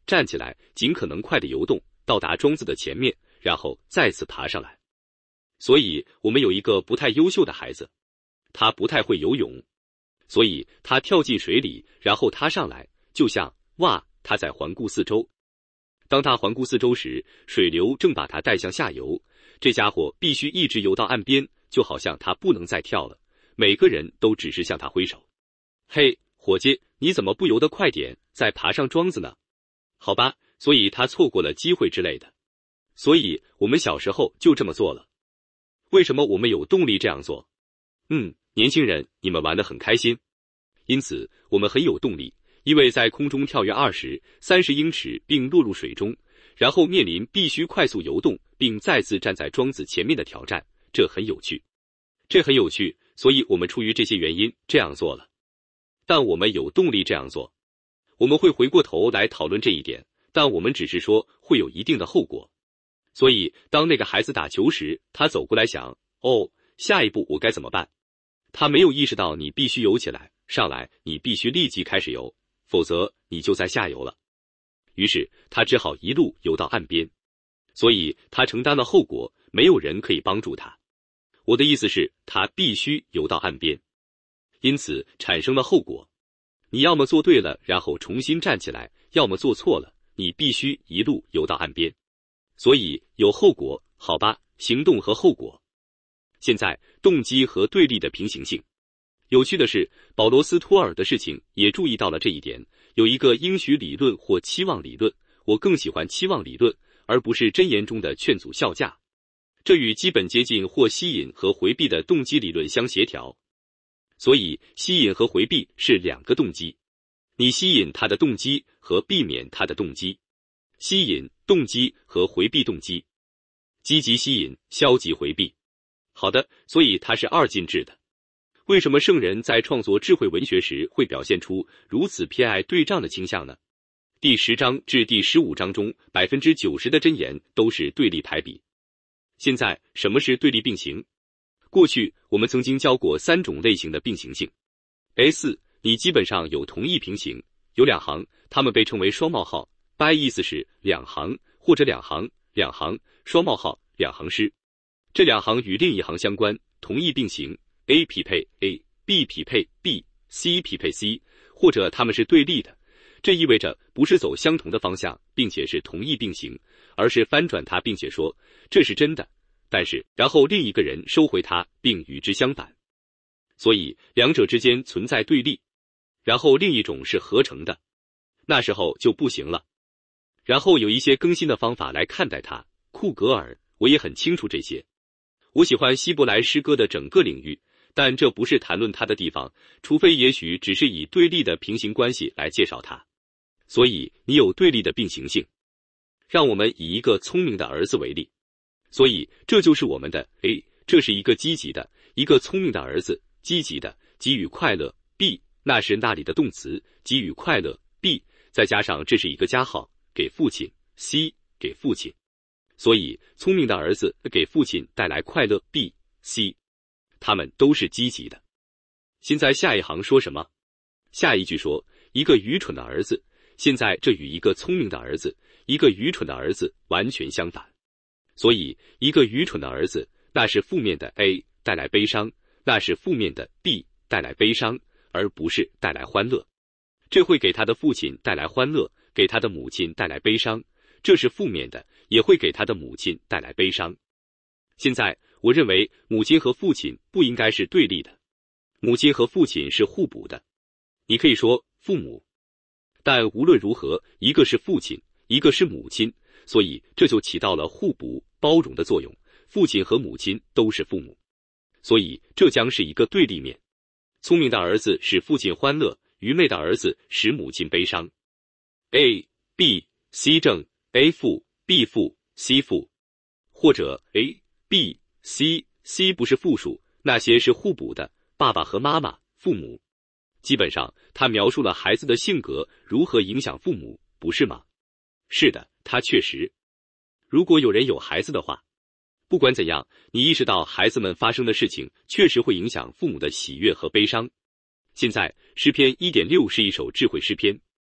站起来，尽可能快地游动，到达桩子的前面，然后再次爬上来。所以，我们有一个不太优秀的孩子，他不太会游泳，所以他跳进水里，然后他上来，就像哇，他在环顾四周。当他环顾四周时，水流正把他带向下游，这家伙必须一直游到岸边，就好像他不能再跳了。每个人都只是向他挥手。嘿，伙计，你怎么不游得快点，再爬上桩子呢？好吧，所以他错过了机会之类的。所以我们小时候就这么做了。为什么我们有动力这样做？嗯，年轻人，你们玩得很开心。因此，我们很有动力，因为在空中跳跃二十、三十英尺并落入水中，然后面临必须快速游动并再次站在桩子前面的挑战，这很有趣。这很有趣，所以我们出于这些原因这样做了。但我们有动力这样做。我们会回过头来讨论这一点，但我们只是说会有一定的后果。所以，当那个孩子打球时，他走过来想，哦，下一步我该怎么办？他没有意识到你必须游起来，上来，你必须立即开始游，否则你就在下游了。于是，他只好一路游到岸边。所以，他承担了后果，没有人可以帮助他。我的意思是，他必须游到岸边。因此，产生了后果。你要么做对了，然后重新站起来，要么做错了，你必须一路游到岸边。所以有后果，好吧，行动和后果。现在动机和对立的平行性。有趣的是，保罗斯托尔的事情也注意到了这一点。有一个应许理论或期望理论，我更喜欢期望理论，而不是箴言中的劝阻效价。这与基本接近或吸引和回避的动机理论相协调。所以吸引和回避是两个动机，你吸引他的动机和避免他的动机。吸引动机和回避动机，积极吸引，消极回避。好的，所以它是二进制的。为什么圣人在创作智慧文学时会表现出如此偏爱对仗的倾向呢？第十章至第十五章中，百分之九十的箴言都是对立排比。现在，什么是对立并行？过去我们曾经教过三种类型的并行性。A 四，你基本上有同义平行，有两行，它们被称为双冒号。by 意思是两行或者两行，两行双冒号两行诗，这两行与另一行相关，同义并行 ，A 匹配 A，B 匹配 B，C 匹配 C， 或者它们是对立的。这意味着不是走相同的方向，并且是同义并行，而是翻转它，并且说这是真的，但是然后另一个人收回它，并与之相反。所以两者之间存在对立，然后另一种是合成的，那时候就不行了。然后有一些更新的方法来看待它。库格尔，我也很清楚这些。我喜欢希伯来诗歌的整个领域，但这不是谈论它的地方，除非也许只是以对立的平行关系来介绍它。所以你有对立的并行性。让我们以一个聪明的儿子为例。所以这就是我们的 A， 这是一个积极的，一个聪明的儿子，积极的，给予快乐 B， 那是那里的动词，给予快乐 B， 再加上这是一个加号。给父亲 C， 给父亲，所以聪明的儿子给父亲带来快乐 B C， 他们都是积极的。现在下一行说什么？下一句说一个愚蠢的儿子。现在这与一个聪明的儿子，一个愚蠢的儿子完全相反。所以一个愚蠢的儿子，那是负面的 A 带来悲伤，那是负面的 B 带来悲伤，而不是带来欢乐。这会给他的父亲带来欢乐，给他的母亲带来悲伤，这是负面的，也会给他的母亲带来悲伤。现在，我认为母亲和父亲不应该是对立的，母亲和父亲是互补的。你可以说父母，但无论如何，一个是父亲，一个是母亲，所以这就起到了互补、包容的作用。父亲和母亲都是父母，所以这将是一个对立面。聪明的儿子使父亲欢乐，愚昧的儿子使母亲悲伤。A B C 正 A 负 B 负 C 负，或者 A B C C 不是复数，那些是互补的，爸爸和妈妈，父母。基本上，他描述了孩子的性格如何影响父母，不是吗？是的，他确实。如果有人有孩子的话，不管怎样，你意识到孩子们发生的事情确实会影响父母的喜悦和悲伤。现在，诗篇 一点六 是一首智慧诗篇。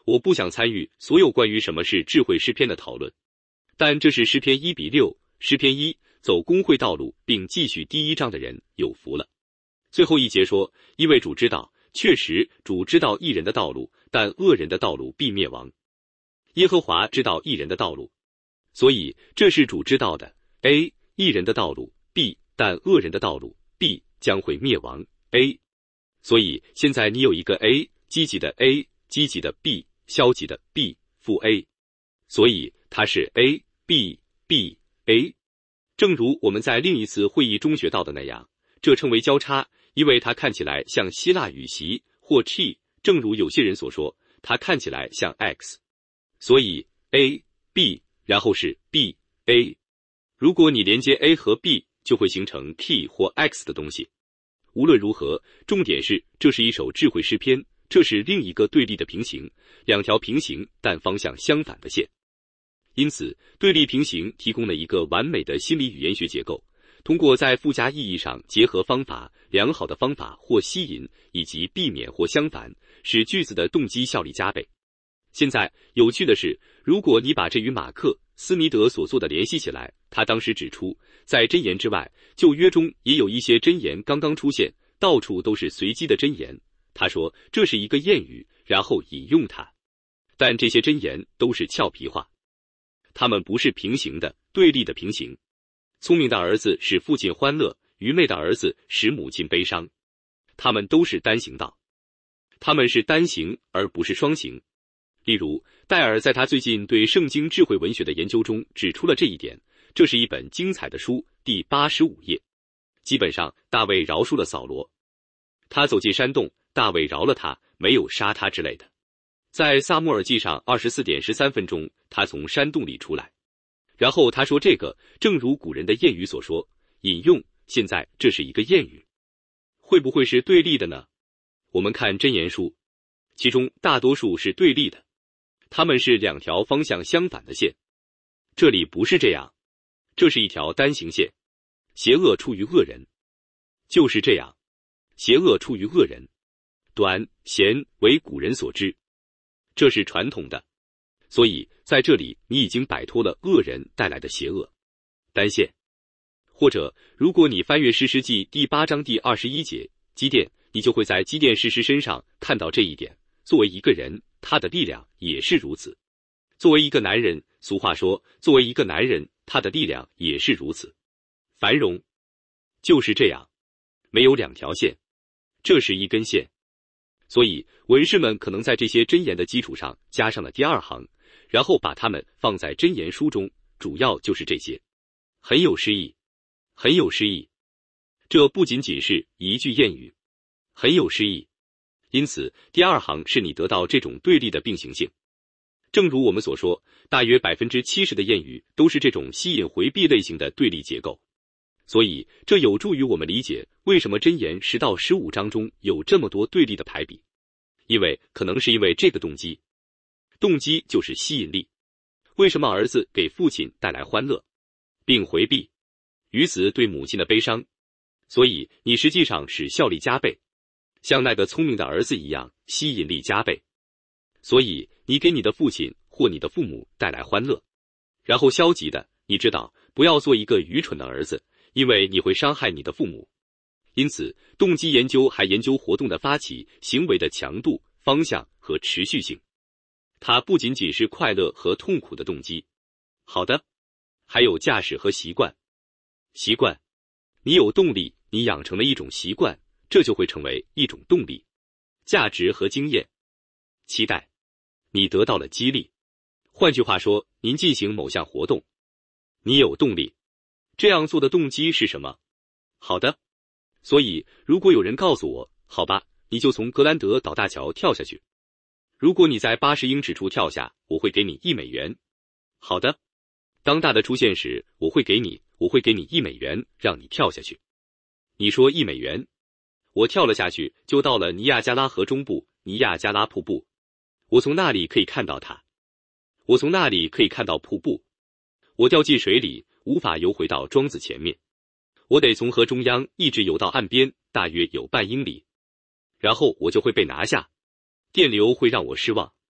我不想参与所有关于什么是智慧诗篇的讨论，但这是诗篇一比六，诗篇一，走公会道路并继续第一章的人有福了。最后一节说，因为主知道，确实主知道义人的道路，但恶人的道路必灭亡。耶和华知道义人的道路，所以这是主知道的。A. 义人的道路 B. 但恶人的道路 B. 将会灭亡 A. 所以现在你有一个 A， 积极的 A， 积极的 B， 消极的 B， 负 A， 所以它是 A B B A。 正如我们在另一次会议中学到的那样，这称为交叉，因为它看起来像希腊语习或 chi， 正如有些人所说，它看起来像 X， 所以 A B 然后是 B A。 如果你连接 A 和 B， 就会形成 T 或 X 的东西。无论如何，重点是这是一首智慧诗篇，这是另一个对立的平行，两条平行但方向相反的线。因此，对立平行提供了一个完美的心理语言学结构，通过在附加意义上结合方法、良好的方法或吸引，以及避免或相反，使句子的动机效力加倍。现在，有趣的是，如果你把这与马克·斯尼德所做的联系起来，他当时指出，在箴言之外，旧约中也有一些箴言刚刚出现，到处都是随机的箴言。他说这是一个谚语，然后引用它。但这些箴言都是俏皮话，它们不是平行的、对立的平行。聪明的儿子使父亲欢乐，愚昧的儿子使母亲悲伤。他们都是单行道，他们是单行而不是双行。例如，戴尔在他最近对圣经智慧文学的研究中指出了这一点。这是一本精彩的书，第八十五页。基本上，大卫饶恕了扫罗。他走进山洞，大卫饶了他，没有杀他之类的。在撒母耳记上二十四点十三分钟，他从山洞里出来。然后他说这个，正如古人的谚语所说，引用，现在这是一个谚语。会不会是对立的呢？我们看箴言书，其中大多数是对立的，它们是两条方向相反的线。这里不是这样，这是一条单行线。邪恶出于恶人，就是这样，邪恶出于恶人。短咸为古人所知，这是传统的。所以在这里你已经摆脱了恶人带来的邪恶。单线。或者如果你翻阅士师记第八章第二十一节，基甸，你就会在基甸士师身上看到这一点。作为一个人，他的力量也是如此。作为一个男人，俗话说，作为一个男人，他的力量也是如此。繁荣就是这样，没有两条线，这是一根线。所以文士们可能在这些箴言的基础上加上了第二行，然后把它们放在箴言书中，主要就是这些。很有诗意，很有诗意。这不仅仅是一句谚语，很有诗意。因此第二行是你得到这种对立的并行性。正如我们所说，大约 百分之七十 的谚语都是这种吸引回避类型的对立结构。所以这有助于我们理解为什么箴言十到十五章中有这么多对立的排比。因为可能是因为这个动机，动机就是吸引力。为什么儿子给父亲带来欢乐，并回避与子对母亲的悲伤？所以你实际上使效力加倍，像那个聪明的儿子一样，吸引力加倍。所以你给你的父亲或你的父母带来欢乐。然后消极的，你知道，不要做一个愚蠢的儿子，因为你会伤害你的父母。因此，动机研究还研究活动的发起、行为的强度、方向和持续性。它不仅仅是快乐和痛苦的动机。好的，还有驾驶和习惯。习惯，你有动力，你养成了一种习惯，这就会成为一种动力。价值和经验。期待，你得到了激励。换句话说，您进行某项活动，你有动力。这样做的动机是什么？好的。所以，如果有人告诉我，好吧，你就从格兰德岛大桥跳下去。如果你在八十英尺处跳下，我会给你一美元。好的。当大的出现时，我会给你，我会给你一美元，让你跳下去。你说一美元？我跳了下去，就到了尼亚加拉河中部，尼亚加拉瀑布。我从那里可以看到它。我从那里可以看到瀑布。我掉进水里，无法游回到庄子前面。我得从河中央一直游到岸边，大约有半英里。然后我就会被拿下。电流会让我失望。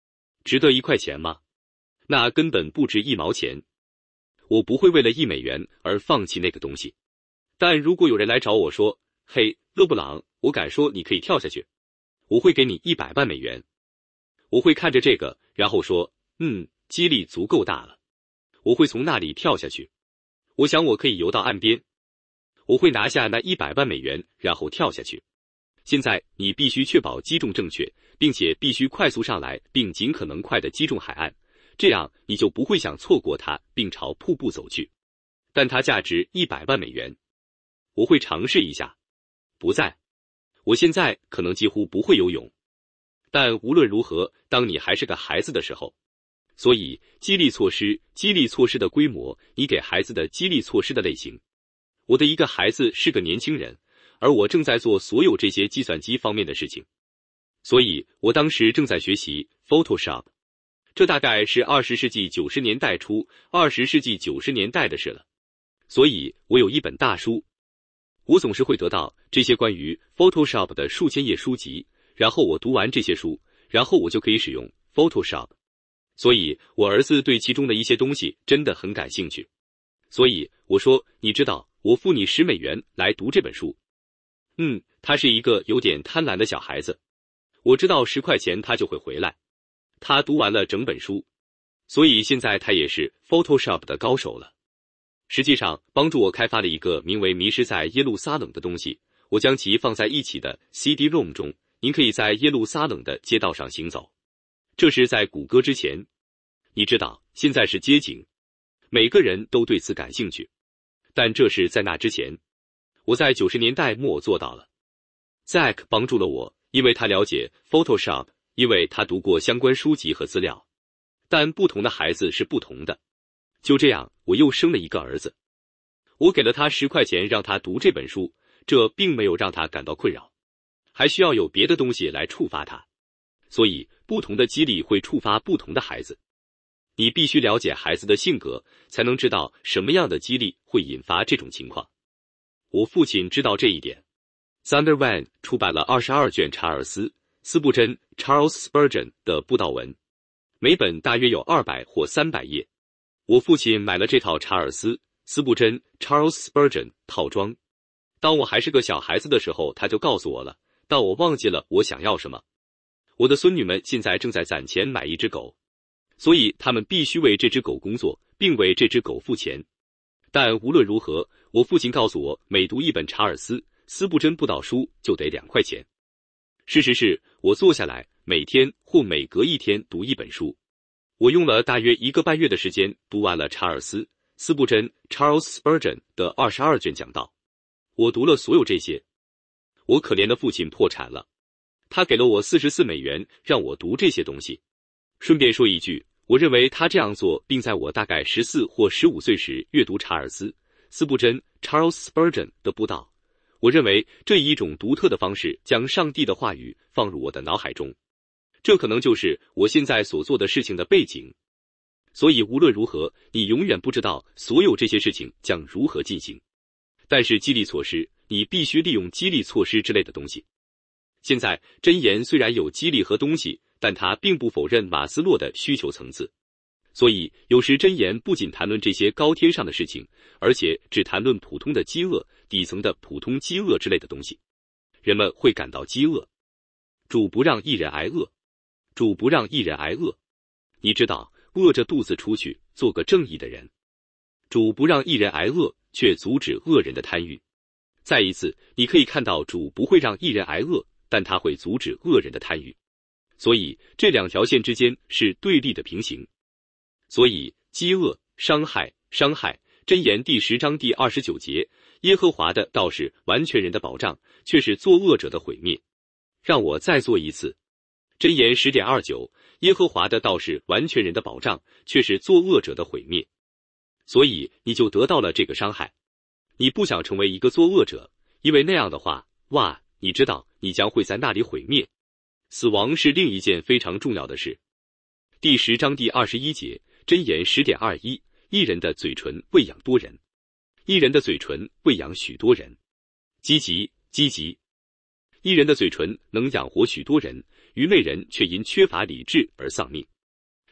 值得一块钱吗？那根本不值一毛钱。我不会为了一美元而放弃那个东西。但如果有人来找我说，嘿，勒布朗，我敢说你可以跳下去，我会给你一百万美元。我会看着这个，然后说，嗯，激励足够大了。我会从那里跳下去。我想我可以游到岸边。我会拿下那一百万美元，然后跳下去。现在你必须确保击中正确，并且必须快速上来，并尽可能快地击中海岸，这样你就不会想错过它，并朝瀑布走去。但它价值一百万美元。我会尝试一下。不在。我现在可能几乎不会游泳。但无论如何，当你还是个孩子的时候，所以激励措施、激励措施的规模，你给孩子的激励措施的类型。我的一个孩子是个年轻人，而我正在做所有这些计算机方面的事情。所以我当时正在学习 Photoshop。这大概是二十世纪九十年代初、二十世纪九十年代的事了。所以我有一本大书。我总是会得到这些关于 Photoshop 的数千页书籍，然后我读完这些书，然后我就可以使用 Photoshop。所以我儿子对其中的一些东西真的很感兴趣。所以我说，你知道，我付你十美元来读这本书。嗯，他是一个有点贪婪的小孩子。我知道十块钱他就会回来。他读完了整本书。所以现在他也是 Photoshop 的高手了。实际上，帮助我开发了一个名为迷失在耶路撒冷的东西，我将其放在一起的 C D ROM 中，您可以在耶路撒冷的街道上行走。这是在谷歌之前。你知道，现在是街景，每个人都对此感兴趣。但这是在那之前。我在九十年代末做到了。Zack 帮助了我，因为他了解 Photoshop， 因为他读过相关书籍和资料。但不同的孩子是不同的。就这样，我又生了一个儿子。我给了他十块钱让他读这本书，这并没有让他感到困扰。还需要有别的东西来触发他。所以，不同的激励会触发不同的孩子。你必须了解孩子的性格，才能知道什么样的激励会引发这种情况。我父亲知道这一点。Thundervan 出版了二十二卷查尔斯·斯布珍 Charles Spurgeon 的布道文，每本大约有二百或三百页。我父亲买了这套查尔斯·斯布珍 Charles Spurgeon 套装。当我还是个小孩子的时候，他就告诉我了，但我忘记了我想要什么。我的孙女们现在正在攒钱买一只狗，所以他们必须为这只狗工作，并为这只狗付钱。但无论如何，我父亲告诉我，每读一本查尔斯·斯布珍布道书就得两块钱。事实是，我坐下来，每天或每隔一天读一本书。我用了大约一个半月的时间读完了查尔斯·斯布珍 Charles Spurgeon 的二十二卷讲道。我读了所有这些。我可怜的父亲破产了。他给了我四十四美元让我读这些东西。顺便说一句，我认为他这样做，并在我大概十四或十五岁时阅读查尔斯·斯布珍 Charles Spurgeon 的布道。我认为这以一种独特的方式将上帝的话语放入我的脑海中。这可能就是我现在所做的事情的背景。所以无论如何，你永远不知道所有这些事情将如何进行。但是激励措施，你必须利用激励措施之类的东西。现在箴言虽然有激励和东西，但它并不否认马斯洛的需求层次。所以有时箴言不仅谈论这些高天上的事情，而且只谈论普通的饥饿、底层的普通饥饿之类的东西。人们会感到饥饿。主不让一人挨饿。主不让一人挨饿。你知道，饿着肚子出去，做个正义的人。主不让一人挨饿，却阻止恶人的贪欲。再一次，你可以看到主不会让一人挨饿，但他会阻止恶人的贪欲。所以这两条线之间是对立的平行。所以饥饿、伤害、伤害，箴言第十章第二十九节，耶和华的道是完全人的保障，却是作恶者的毁灭。让我再做一次。箴言 十点二九， 耶和华的道是完全人的保障，却是作恶者的毁灭。所以你就得到了这个伤害。你不想成为一个作恶者，因为那样的话，哇，你知道你将会在那里毁灭。死亡是另一件非常重要的事。第十章第二十一节，箴言 十点二一， 一人的嘴唇喂养多人。一人的嘴唇喂养许多人。积极，积极。一人的嘴唇能养活许多人，愚昧人却因缺乏理智而丧命。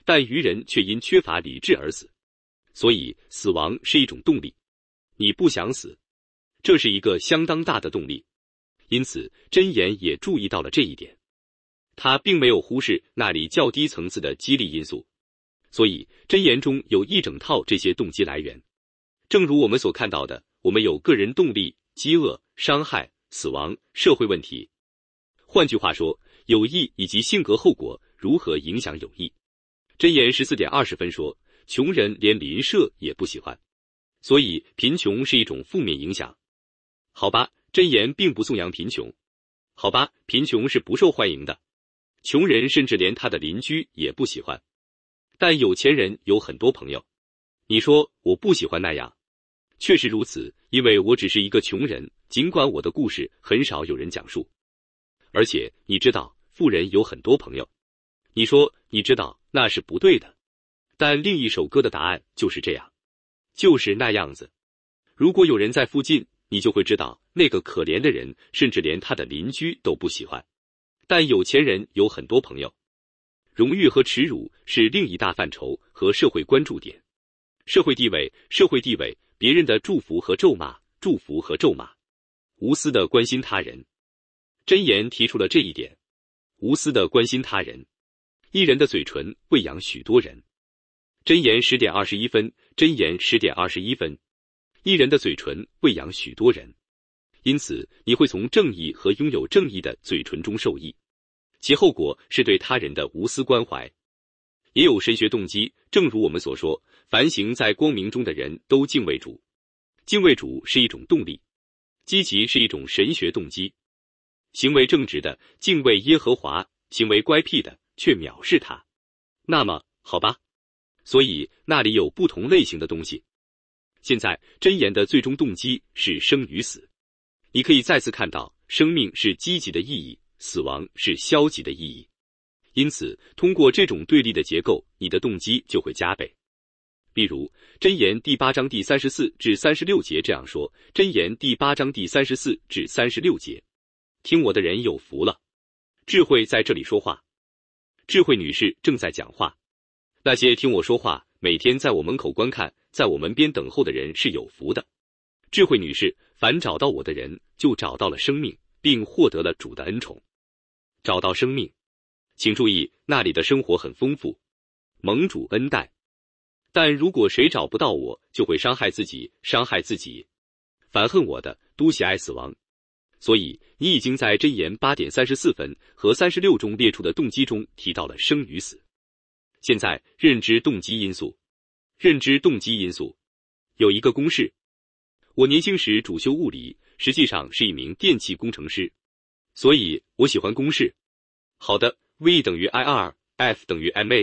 但愚人却因缺乏理智而死。所以死亡是一种动力，你不想死，这是一个相当大的动力。因此箴言也注意到了这一点，他并没有忽视那里较低层次的激励因素。所以箴言中有一整套这些动机来源。正如我们所看到的，我们有个人动力、饥饿、伤害、死亡、社会问题。换句话说，友谊以及性格后果如何影响友谊。箴言 十四点二十 分说，穷人连邻舍也不喜欢，所以贫穷是一种负面影响。好吧，箴言并不颂扬贫穷。好吧，贫穷是不受欢迎的，穷人甚至连他的邻居也不喜欢。但有钱人有很多朋友。你说我不喜欢那样，确实如此，因为我只是一个穷人，尽管我的故事很少有人讲述。而且你知道，富人有很多朋友。你说你知道，那是不对的。但另一首歌的答案就是这样，就是那样子。如果有人在附近，你就会知道，那个可怜的人甚至连他的邻居都不喜欢。但有钱人有很多朋友。荣誉和耻辱是另一大范畴和社会关注点。社会地位，社会地位，别人的祝福和咒骂，祝福和咒骂。无私的关心他人。箴言提出了这一点，无私的关心他人。一人的嘴唇喂养许多人。箴言 十点二十一 分，箴言 十点二十一 分。一人的嘴唇喂养许多人，因此你会从正义和拥有正义的嘴唇中受益，其后果是对他人的无私关怀。也有神学动机，正如我们所说，凡行在光明中的人都敬畏主。敬畏主是一种动力，积极是一种神学动机。行为正直的敬畏耶和华，行为乖僻的却藐视他。那么好吧，所以那里有不同类型的东西。现在箴言的最终动机是生与死。你可以再次看到，生命是积极的意义，死亡是消极的意义。因此通过这种对立的结构，你的动机就会加倍。比如箴言第八章第三十四至三十六节这样说，箴言第八章第三十四至三十六节，听我的人有福了。智慧在这里说话，智慧女士正在讲话。那些听我说话，每天在我门口观看，在我门边等候的人是有福的。智慧女士，凡找到我的人，就找到了生命，并获得了主的恩宠。找到生命，请注意，那里的生活很丰富，蒙主恩待。但如果谁找不到我，就会伤害自己，伤害自己。凡恨我的，都喜爱死亡。所以你已经在箴言 八点三十四 分和三十六中列出的动机中提到了生与死。现在认知动机因素。认知动机因素有一个公式。我年轻时主修物理，实际上是一名电气工程师，所以我喜欢公式。好的 ，V 等于 I R， F 等于 M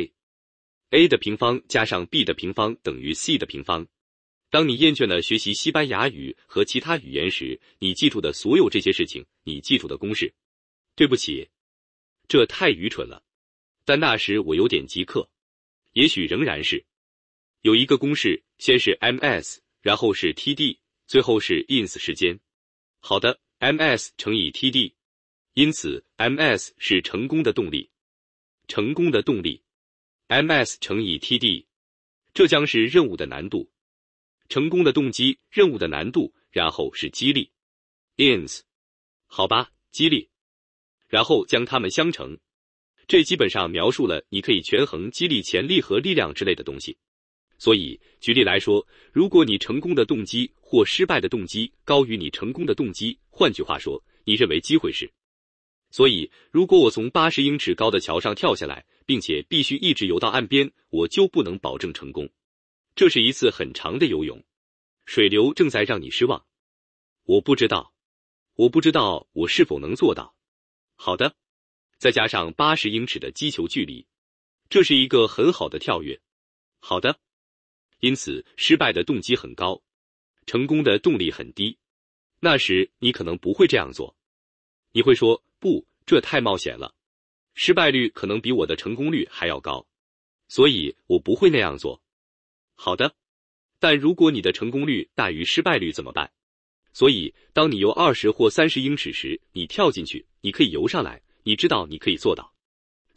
A。A 的平方加上 B 的平方等于 C 的平方。当你厌倦了学习西班牙语和其他语言时，你记住的所有这些事情，你记住的公式。对不起，这太愚蠢了。但那时我有点极客，也许仍然是。有一个公式，先是 M S， 然后是 T D， 最后是 ins 时间。好的 ，M S 乘以 T D， 因此 M S 是成功的动力。成功的动力。M S 乘以 T D， 这将是任务的难度。成功的动机，任务的难度，然后是激励 ins， 好吧，激励，然后将它们相乘。这基本上描述了你可以权衡激励潜力和力量之类的东西。所以举例来说，如果你成功的动机或失败的动机高于你成功的动机，换句话说，你认为机会是。所以如果我从八十英尺高的桥上跳下来，并且必须一直游到岸边，我就不能保证成功。这是一次很长的游泳，水流正在让你失望。我不知道，我不知道我是否能做到。好的，再加上八十英尺的击球距离，这是一个很好的跳跃。好的，因此失败的动机很高，成功的动力很低。那时你可能不会这样做，你会说，不，这太冒险了。失败率可能比我的成功率还要高，所以我不会那样做。好的，但如果你的成功率大于失败率怎么办？所以当你游二十或三十英尺时，你跳进去，你可以游上来，你知道你可以做到。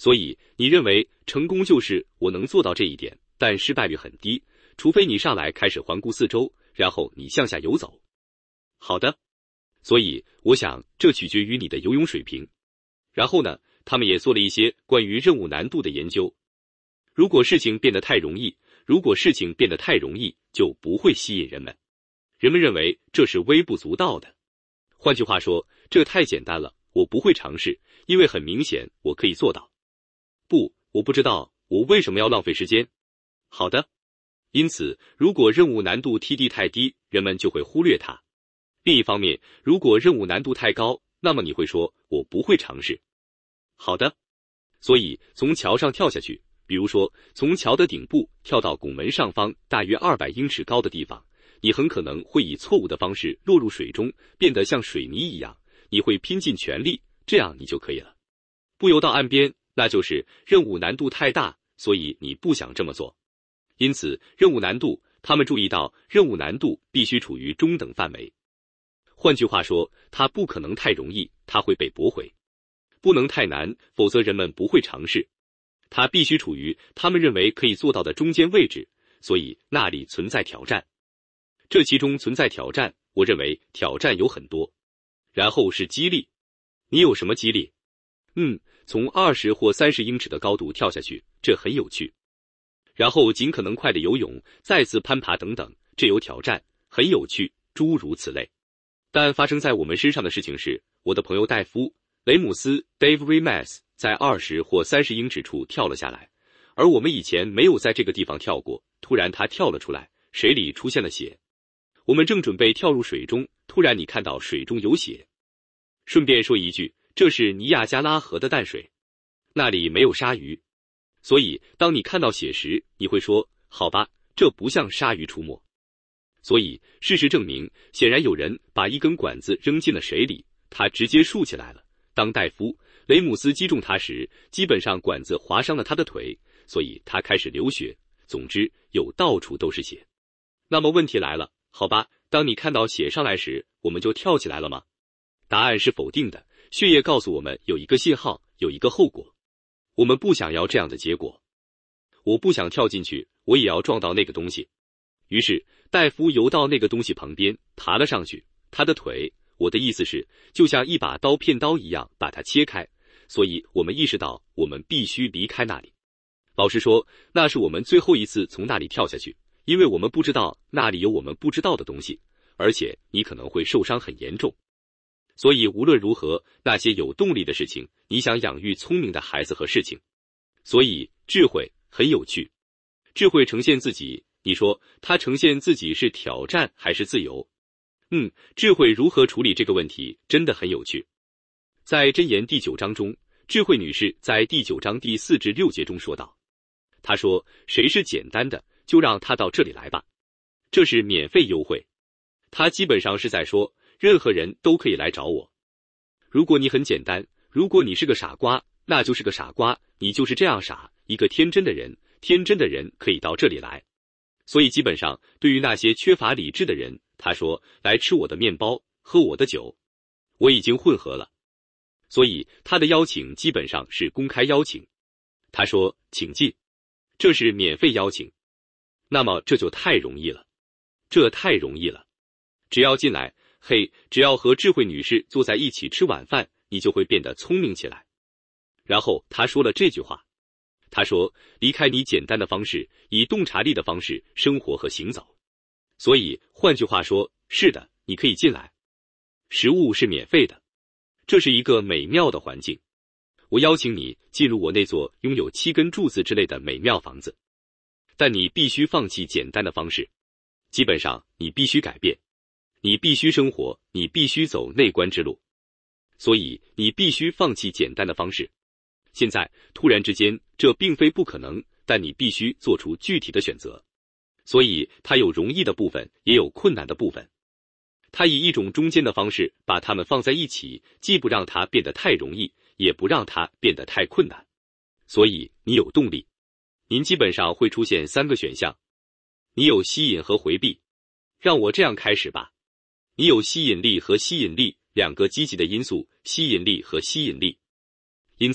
所以你认为成功就是我能做到这一点，但失败率很低，除非你上来开始环顾四周，然后你向下游走。好的，所以我想这取决于你的游泳水平。然后呢，他们也做了一些关于任务难度的研究。如果事情变得太容易，如果事情变得太容易，就不会吸引人们。人们认为这是微不足道的。换句话说，这太简单了，我不会尝试，因为很明显我可以做到。不，我不知道，我为什么要浪费时间？好的。因此，如果任务难度 T D 太低，人们就会忽略它。另一方面，如果任务难度太高，那么你会说，我不会尝试。好的。所以，从桥上跳下去，比如说，从桥的顶部跳到拱门上方大约二百英尺高的地方，你很可能会以错误的方式落入水中，变得像水泥一样，你会拼尽全力，这样你就可以了。不游到岸边，那就是任务难度太大，所以你不想这么做。因此，任务难度，他们注意到任务难度必须处于中等范围。换句话说，它不可能太容易，它会被驳回；不能太难，否则人们不会尝试。它必须处于他们认为可以做到的中间位置，所以那里存在挑战。这其中存在挑战，我认为挑战有很多。然后是激励。你有什么激励？嗯，从二十或三十英尺的高度跳下去，这很有趣。然后尽可能快的游泳，再次攀爬等等，这有挑战，很有趣，诸如此类。但发生在我们身上的事情是，我的朋友戴夫·雷姆斯 Dave Remes 在二十或三十英尺处跳了下来，而我们以前没有在这个地方跳过，突然他跳了出来，水里出现了血。我们正准备跳入水中，突然你看到水中有血。顺便说一句，这是尼亚加拉河的淡水，那里没有鲨鱼。所以当你看到血时，你会说，好吧，这不像鲨鱼出没。所以事实证明，显然有人把一根管子扔进了水里，它直接竖起来了。当戴夫·雷姆斯击中他时，基本上管子划伤了他的腿，所以他开始流血。总之，有到处都是血。那么问题来了，好吧，当你看到血上来时，我们就跳起来了吗？答案是否定的。血液告诉我们有一个信号，有一个后果。我们不想要这样的结果。我不想跳进去，我也要撞到那个东西。于是，戴夫游到那个东西旁边，爬了上去。他的腿，我的意思是，就像一把刀片刀一样把它切开。所以我们意识到，我们必须离开那里。老实说，那是我们最后一次从那里跳下去，因为我们不知道那里有我们不知道的东西，而且你可能会受伤很严重。所以无论如何，那些有动力的事情，你想养育聪明的孩子和事情。所以智慧很有趣。智慧呈现自己，你说它呈现自己是挑战还是自由？嗯，智慧如何处理这个问题真的很有趣。在箴言第九章中，智慧女士在第九章第四至六节中说道，她说，谁是简单的，就让他到这里来吧。这是免费优惠。她基本上是在说，任何人都可以来找我。如果你很简单，如果你是个傻瓜，那就是个傻瓜，你就是这样傻，一个天真的人，天真的人可以到这里来。所以基本上，对于那些缺乏理智的人，他说，来吃我的面包，喝我的酒。我已经混合了。所以他的邀请基本上是公开邀请。他说，请进。这是免费邀请。那么这就太容易了。这太容易了。只要进来，嘿，只要和智慧女士坐在一起吃晚饭，你就会变得聪明起来。然后他说了这句话。他说，离开你简单的方式，以洞察力的方式生活和行走。所以换句话说，是的，你可以进来。食物是免费的。这是一个美妙的环境。我邀请你进入我那座拥有七根柱子之类的美妙房子。但你必须放弃简单的方式。基本上，你必须改变。你必须生活，你必须走内观之路。所以，你必须放弃简单的方式。现在，突然之间，这并非不可能，但你必须做出具体的选择。所以，它有容易的部分，也有困难的部分。它以一种中间的方式把它们放在一起，既不让它变得太容易，也不让它变得太困难。所以，你有动力。您基本上会出现三个选项。你有吸引和回避。让我这样开始吧。你有吸引力和吸引力，两个积极的因素，吸引力和吸引力。因此，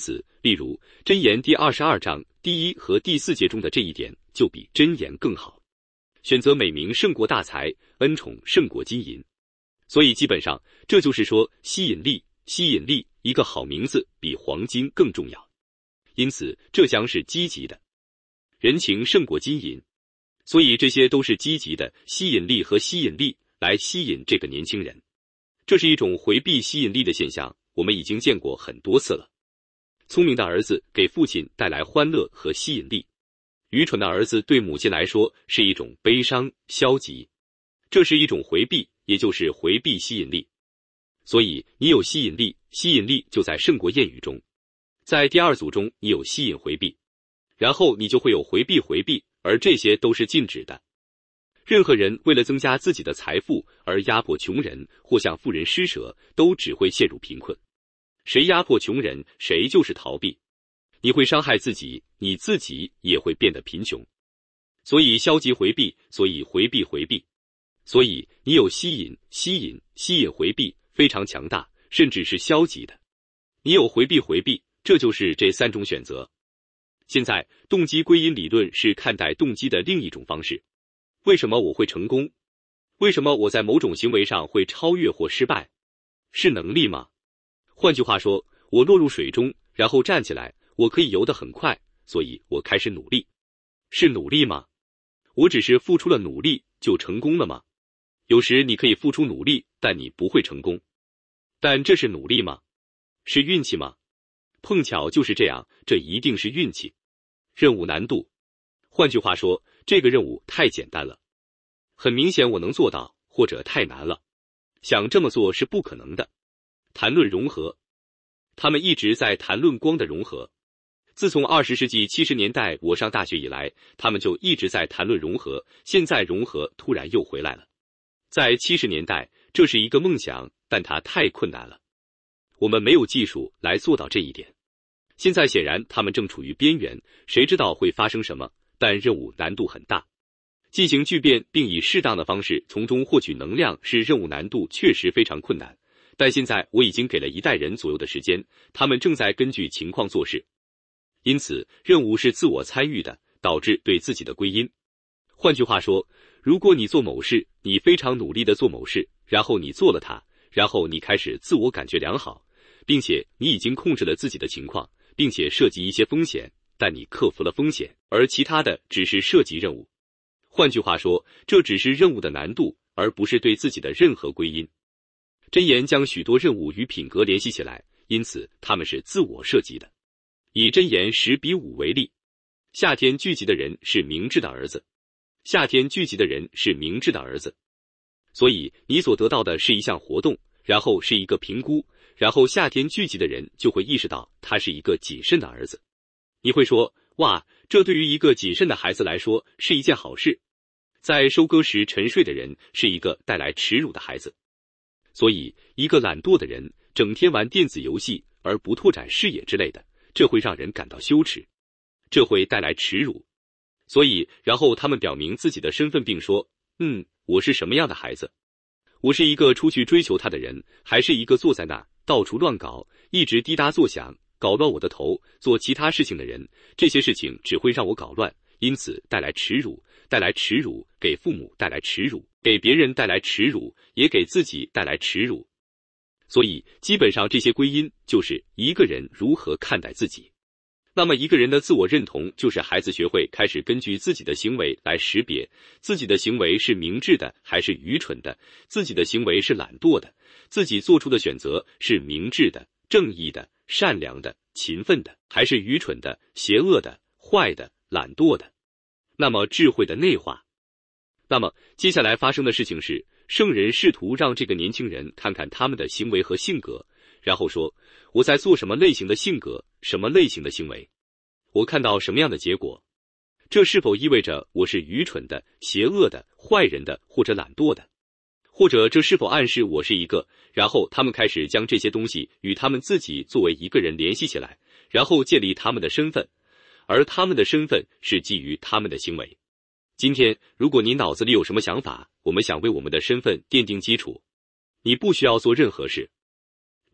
例如箴言第二十二章第一和第四节中的这一点就比箴言更好。选择美名胜过大财，恩宠胜过金银。所以基本上这就是说，吸引力，吸引力，一个好名字比黄金更重要。因此这将是积极的。人情胜过金银。所以这些都是积极的吸引力和吸引力来吸引这个年轻人。这是一种回避吸引力的现象，我们已经见过很多次了。聪明的儿子给父亲带来欢乐和吸引力，愚蠢的儿子对母亲来说是一种悲伤、消极。这是一种回避，也就是回避吸引力。所以你有吸引力，吸引力就在胜过谚语中。在第二组中你有吸引回避，然后你就会有回避回避，而这些都是禁止的。任何人为了增加自己的财富而压迫穷人或向富人施舍，都只会陷入贫困。谁压迫穷人，谁就是逃避。你会伤害自己，你自己也会变得贫穷。所以消极回避，所以回避回避。所以你有吸引、吸引、吸引回避，非常强大，甚至是消极的。你有回避回避，这就是这三种选择。现在动机归因理论是看待动机的另一种方式。为什么我会成功？为什么我在某种行为上会超越或失败？是能力吗？换句话说，我落入水中，然后站起来，我可以游得很快，所以我开始努力。是努力吗？我只是付出了努力就成功了吗？有时你可以付出努力，但你不会成功。但这是努力吗？是运气吗？碰巧就是这样，这一定是运气。任务难度。换句话说，这个任务太简单了。很明显我能做到，或者太难了。想这么做是不可能的。谈论融合。他们一直在谈论光的融合。自从二十世纪七十年代我上大学以来，他们就一直在谈论融合，现在融合突然又回来了。在七十年代，这是一个梦想，但它太困难了。我们没有技术来做到这一点。现在显然他们正处于边缘，谁知道会发生什么，但任务难度很大。进行聚变并以适当的方式从中获取能量是任务难度确实非常困难，但现在我已经给了一代人左右的时间，他们正在根据情况做事。因此任务是自我参与的，导致对自己的归因。换句话说，如果你做某事，你非常努力地做某事，然后你做了它，然后你开始自我感觉良好，并且你已经控制了自己的情况，并且涉及一些风险，但你克服了风险，而其他的只是涉及任务。换句话说，这只是任务的难度，而不是对自己的任何归因。箴言将许多任务与品格联系起来，因此他们是自我设计的。以箴言十比五为例，夏天聚集的人是明智的儿子，夏天聚集的人是明智的儿子。所以你所得到的是一项活动，然后是一个评估，然后夏天聚集的人就会意识到他是一个谨慎的儿子。你会说，哇，这对于一个谨慎的孩子来说是一件好事。在收割时沉睡的人是一个带来耻辱的孩子。所以一个懒惰的人整天玩电子游戏而不拓展视野之类的，这会让人感到羞耻，这会带来耻辱。所以然后他们表明自己的身份并说，嗯，我是什么样的孩子？我是一个出去追求他的人，还是一个坐在那儿到处乱搞，一直滴答作响，搞乱我的头，做其他事情的人？这些事情只会让我搞乱，因此带来耻辱，带来耻辱，给父母带来耻辱，给别人带来耻辱，也给自己带来耻辱。所以基本上这些归因就是一个人如何看待自己。那么一个人的自我认同就是孩子学会开始根据自己的行为来识别自己的行为是明智的还是愚蠢的，自己的行为是懒惰的，自己做出的选择是明智的、正义的、善良的、勤奋的，还是愚蠢的、邪恶的、坏的、懒惰的。那么智慧的内化。那么接下来发生的事情是，圣人试图让这个年轻人看看他们的行为和性格，然后说，我在做什么类型的性格，什么类型的行为，我看到什么样的结果。这是否意味着我是愚蠢的、邪恶的、坏人的，或者懒惰的？或者这是否暗示我是一个？然后他们开始将这些东西与他们自己作为一个人联系起来，然后建立他们的身份，而他们的身份是基于他们的行为。今天如果你脑子里有什么想法，我们想为我们的身份奠定基础，你不需要做任何事。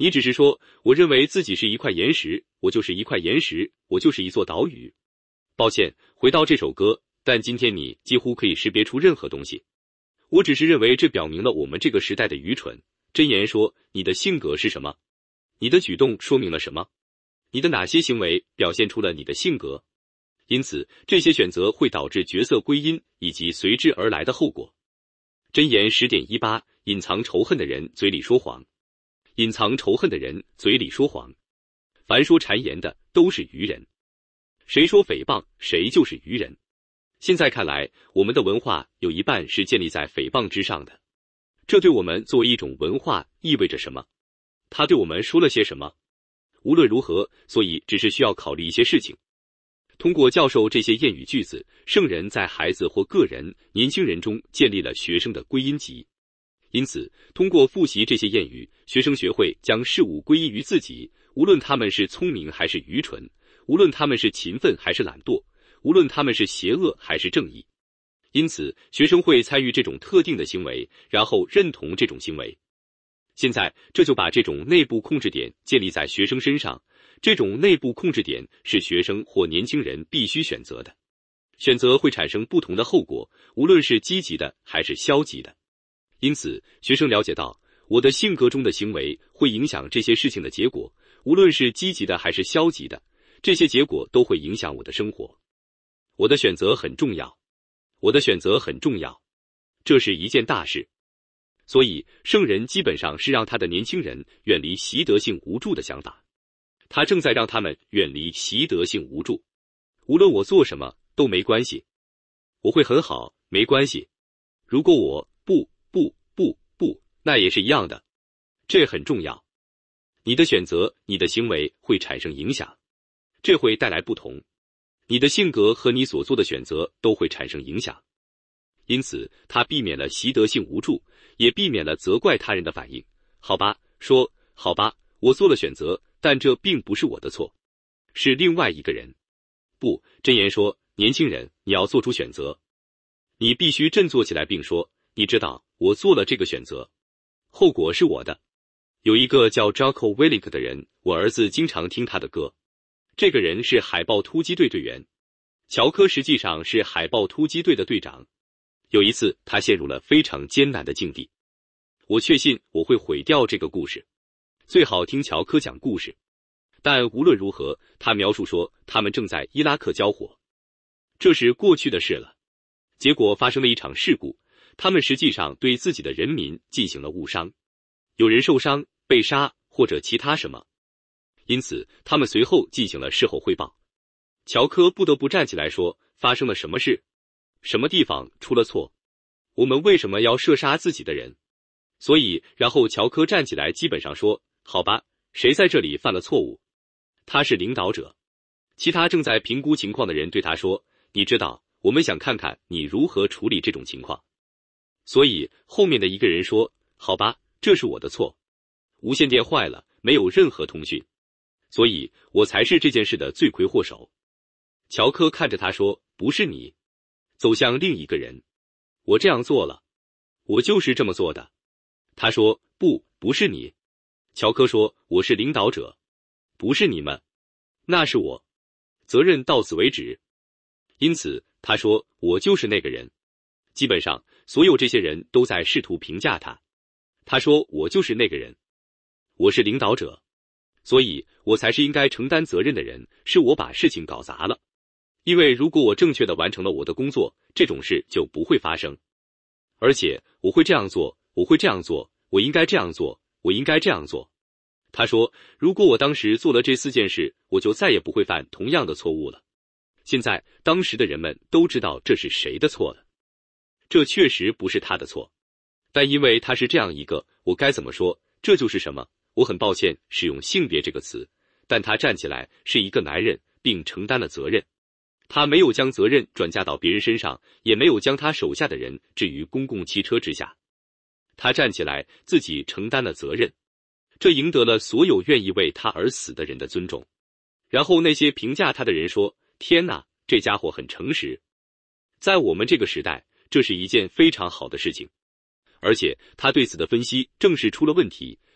你只是说，我认为自己是一块岩石，我就是一块岩石，我就是一座岛屿。抱歉，回到这首歌，但今天你几乎可以识别出任何东西。我只是认为这表明了我们这个时代的愚蠢。箴言说，你的性格是什么？你的举动说明了什么？你的哪些行为表现出了你的性格？因此，这些选择会导致角色归因以及随之而来的后果。箴言 十点一八 隐藏仇恨的人嘴里说谎。隐藏仇恨的人嘴里说谎。凡说谗言的都是愚人。谁说诽谤，谁就是愚人。现在看来，我们的文化有一半是建立在诽谤之上的。这对我们作为一种文化意味着什么？它对我们说了些什么？无论如何，所以只是需要考虑一些事情。通过教授这些谚语句子，圣人在孩子或个人、年轻人中建立了学生的归因集。因此，通过复习这些谚语，学生学会将事物归因于自己，无论他们是聪明还是愚蠢，无论他们是勤奋还是懒惰，无论他们是邪恶还是正义。因此，学生会参与这种特定的行为，然后认同这种行为。现在，这就把这种内部控制点建立在学生身上。这种内部控制点是学生或年轻人必须选择的。选择会产生不同的后果，无论是积极的还是消极的。因此，学生了解到，我的性格中的行为会影响这些事情的结果，无论是积极的还是消极的，这些结果都会影响我的生活。我的选择很重要。我的选择很重要。这是一件大事。所以，圣人基本上是让他的年轻人远离习得性无助的想法。他正在让他们远离习得性无助。无论我做什么都没关系，我会很好，没关系。如果我不不不不，那也是一样的。这很重要。你的选择，你的行为会产生影响，这会带来不同。你的性格和你所做的选择都会产生影响。因此，他避免了习得性无助，也避免了责怪他人的反应。好吧，说，好吧，我做了选择，但这并不是我的错，是另外一个人。不，箴言说，年轻人，你要做出选择。你必须振作起来并说，你知道，我做了这个选择，后果是我的。有一个叫 Jocko Willink 的人，我儿子经常听他的歌。这个人是海豹突击队队员。乔科实际上是海豹突击队的队长。有一次，他陷入了非常艰难的境地。我确信我会毁掉这个故事。最好听乔科讲故事。但无论如何，他描述说他们正在伊拉克交火。这是过去的事了。结果发生了一场事故，他们实际上对自己的人民进行了误伤。有人受伤、被杀或者其他什么。因此，他们随后进行了事后汇报。乔科不得不站起来说，发生了什么事？什么地方出了错？我们为什么要射杀自己的人？所以，然后乔科站起来基本上说，好吧，谁在这里犯了错误？他是领导者。其他正在评估情况的人对他说，你知道，我们想看看你如何处理这种情况。所以，后面的一个人说，好吧，这是我的错。无线电坏了，没有任何通讯。所以，我才是这件事的罪魁祸首。乔科看着他说，不是你。走向另一个人。我这样做了。我就是这么做的。他说，不，不是你。乔科说，我是领导者。不是你们。那是我。责任到此为止。因此，他说，我就是那个人。基本上，所有这些人都在试图评价他。他说，我就是那个人。我是领导者。所以，我才是应该承担责任的人，是我把事情搞砸了。因为如果我正确地完成了我的工作，这种事就不会发生。而且，我会这样做，我会这样做，我应该这样做，我应该这样做。他说，如果我当时做了这四件事，我就再也不会犯同样的错误了。现在，当时的人们都知道这是谁的错了。这确实不是他的错。但因为他是这样一个，我该怎么说，这就是什么？我很抱歉使用性别这个词，但他站起来是一个男人，并承担了责任。他没有将责任转嫁到别人身上，也没有将他手下的人置于公共汽车之下。他站起来，自己承担了责任，这赢得了所有愿意为他而死的人的尊重。然后那些评价他的人说，天哪，这家伙很诚实。在我们这个时代，这是一件非常好的事情。而且他对此的分析正是出了问题，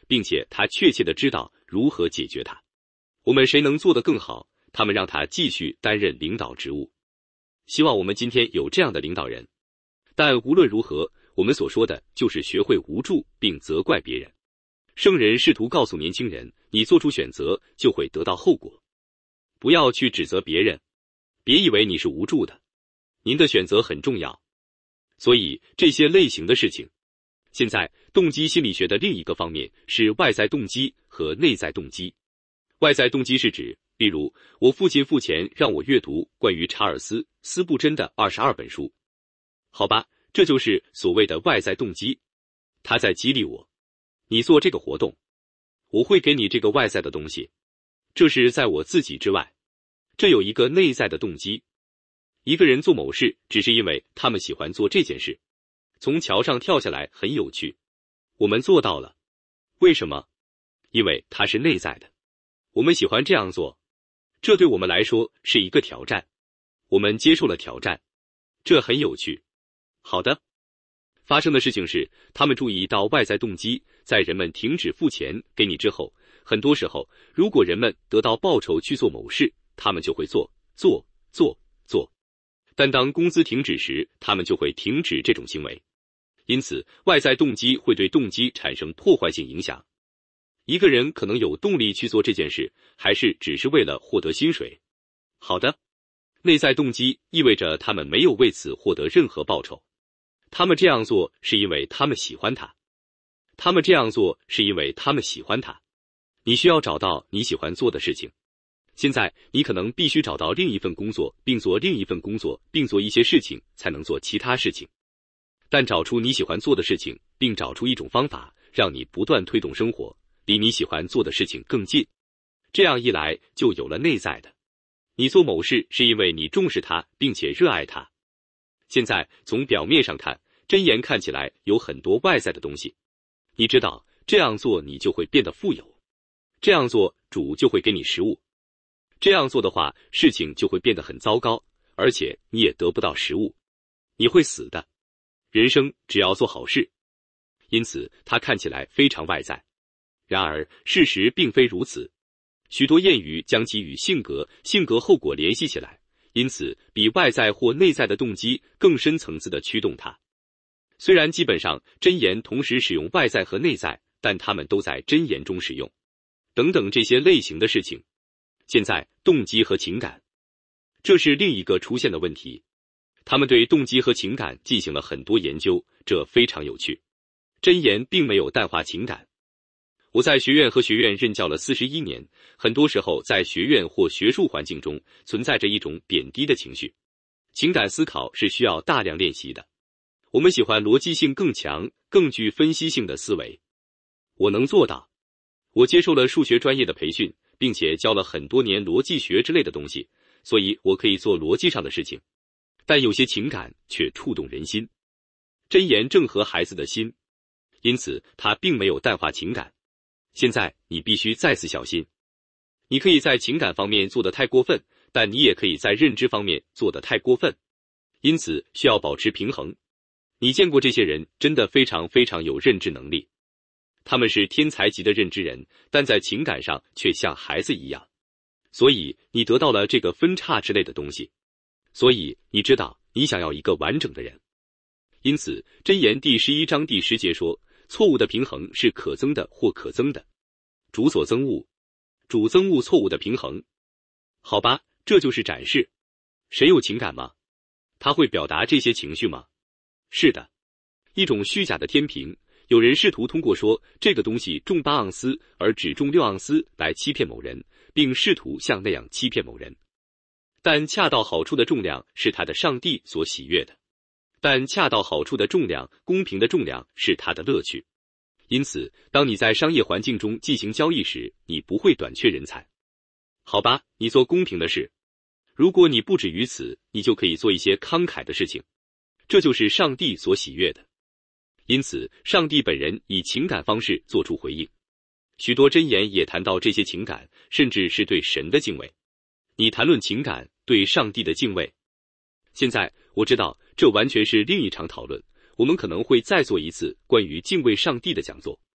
并且他确切的知道如何解决它。我们谁能做得更好，他们让他继续担任领导职务。希望我们今天有这样的领导人。但无论如何，我们所说的就是学会无助并责怪别人。圣人试图告诉年轻人，你做出选择就会得到后果。不要去指责别人，别以为你是无助的，您的选择很重要。所以这些类型的事情，现在动机心理学的另一个方面是外在动机和内在动机。外在动机是指，例如我父亲付钱让我阅读关于查尔斯·斯布真的二十二本书。好吧，这就是所谓的外在动机，他在激励我。你做这个活动，我会给你这个外在的东西，这是在我自己之外。这有一个内在的动机。一个人做某事只是因为他们喜欢做这件事。从桥上跳下来很有趣，我们做到了。为什么？因为它是内在的。我们喜欢这样做，这对我们来说是一个挑战。我们接受了挑战，这很有趣。好的。发生的事情是，他们注意到外在动机，在人们停止付钱给你之后，很多时候，如果人们得到报酬去做某事，他们就会做做做做。但当工资停止时，他们就会停止这种行为。因此，外在动机会对动机产生破坏性影响。一个人可能有动力去做这件事，还是只是为了获得薪水。好的。内在动机意味着他们没有为此获得任何报酬。他们这样做是因为他们喜欢它。他们这样做是因为他们喜欢它。你需要找到你喜欢做的事情。现在你可能必须找到另一份工作，并做另一份工作，并做一些事情，才能做其他事情。但找出你喜欢做的事情，并找出一种方法，让你不断推动生活，离你喜欢做的事情更近。这样一来，就有了内在的。你做某事是因为你重视它，并且热爱它。现在从表面上看，箴言看起来有很多外在的东西。你知道，这样做你就会变得富有。这样做，主就会给你食物。这样做的话，事情就会变得很糟糕，而且你也得不到食物。你会死的。人生只要做好事。因此，它看起来非常外在。然而，事实并非如此。许多谚语将其与性格、性格后果联系起来，因此比外在或内在的动机更深层次的驱动它。虽然基本上箴言同时使用外在和内在，但它们都在箴言中使用。等等这些类型的事情。现在，动机和情感，这是另一个出现的问题。他们对动机和情感进行了很多研究，这非常有趣。箴言并没有淡化情感。我在学院和学院任教了四十一年，很多时候在学院或学术环境中存在着一种贬低的情绪。情感思考是需要大量练习的。我们喜欢逻辑性更强、更具分析性的思维。我能做到。我接受了数学专业的培训，并且教了很多年逻辑学之类的东西，所以我可以做逻辑上的事情。但有些情感却触动人心。箴言正合孩子的心，因此它并没有淡化情感。现在你必须再次小心。你可以在情感方面做得太过分，但你也可以在认知方面做得太过分。因此需要保持平衡。你见过这些人真的非常非常有认知能力。他们是天才级的认知人，但在情感上却像孩子一样。所以你得到了这个分叉之类的东西。所以你知道你想要一个完整的人。因此箴言第十一章第十节说，错误的平衡是可增的或可增的。主所增物，主增物错误的平衡。好吧，这就是展示。谁有情感吗？他会表达这些情绪吗？是的。一种虚假的天平。有人试图通过说这个东西重八盎司而只重六盎司来欺骗某人，并试图像那样欺骗某人。但恰到好处的重量是他的上帝所喜悦的。但恰到好处的重量，公平的重量是他的乐趣。因此，当你在商业环境中进行交易时，你不会短缺人才。好吧，你做公平的事。如果你不止于此，你就可以做一些慷慨的事情。这就是上帝所喜悦的。因此，上帝本人以情感方式做出回应。许多箴言也谈到这些情感，甚至是对神的敬畏。你谈论情感，对上帝的敬畏。现在，我知道这完全是另一场讨论，我们可能会再做一次关于敬畏上帝的讲座。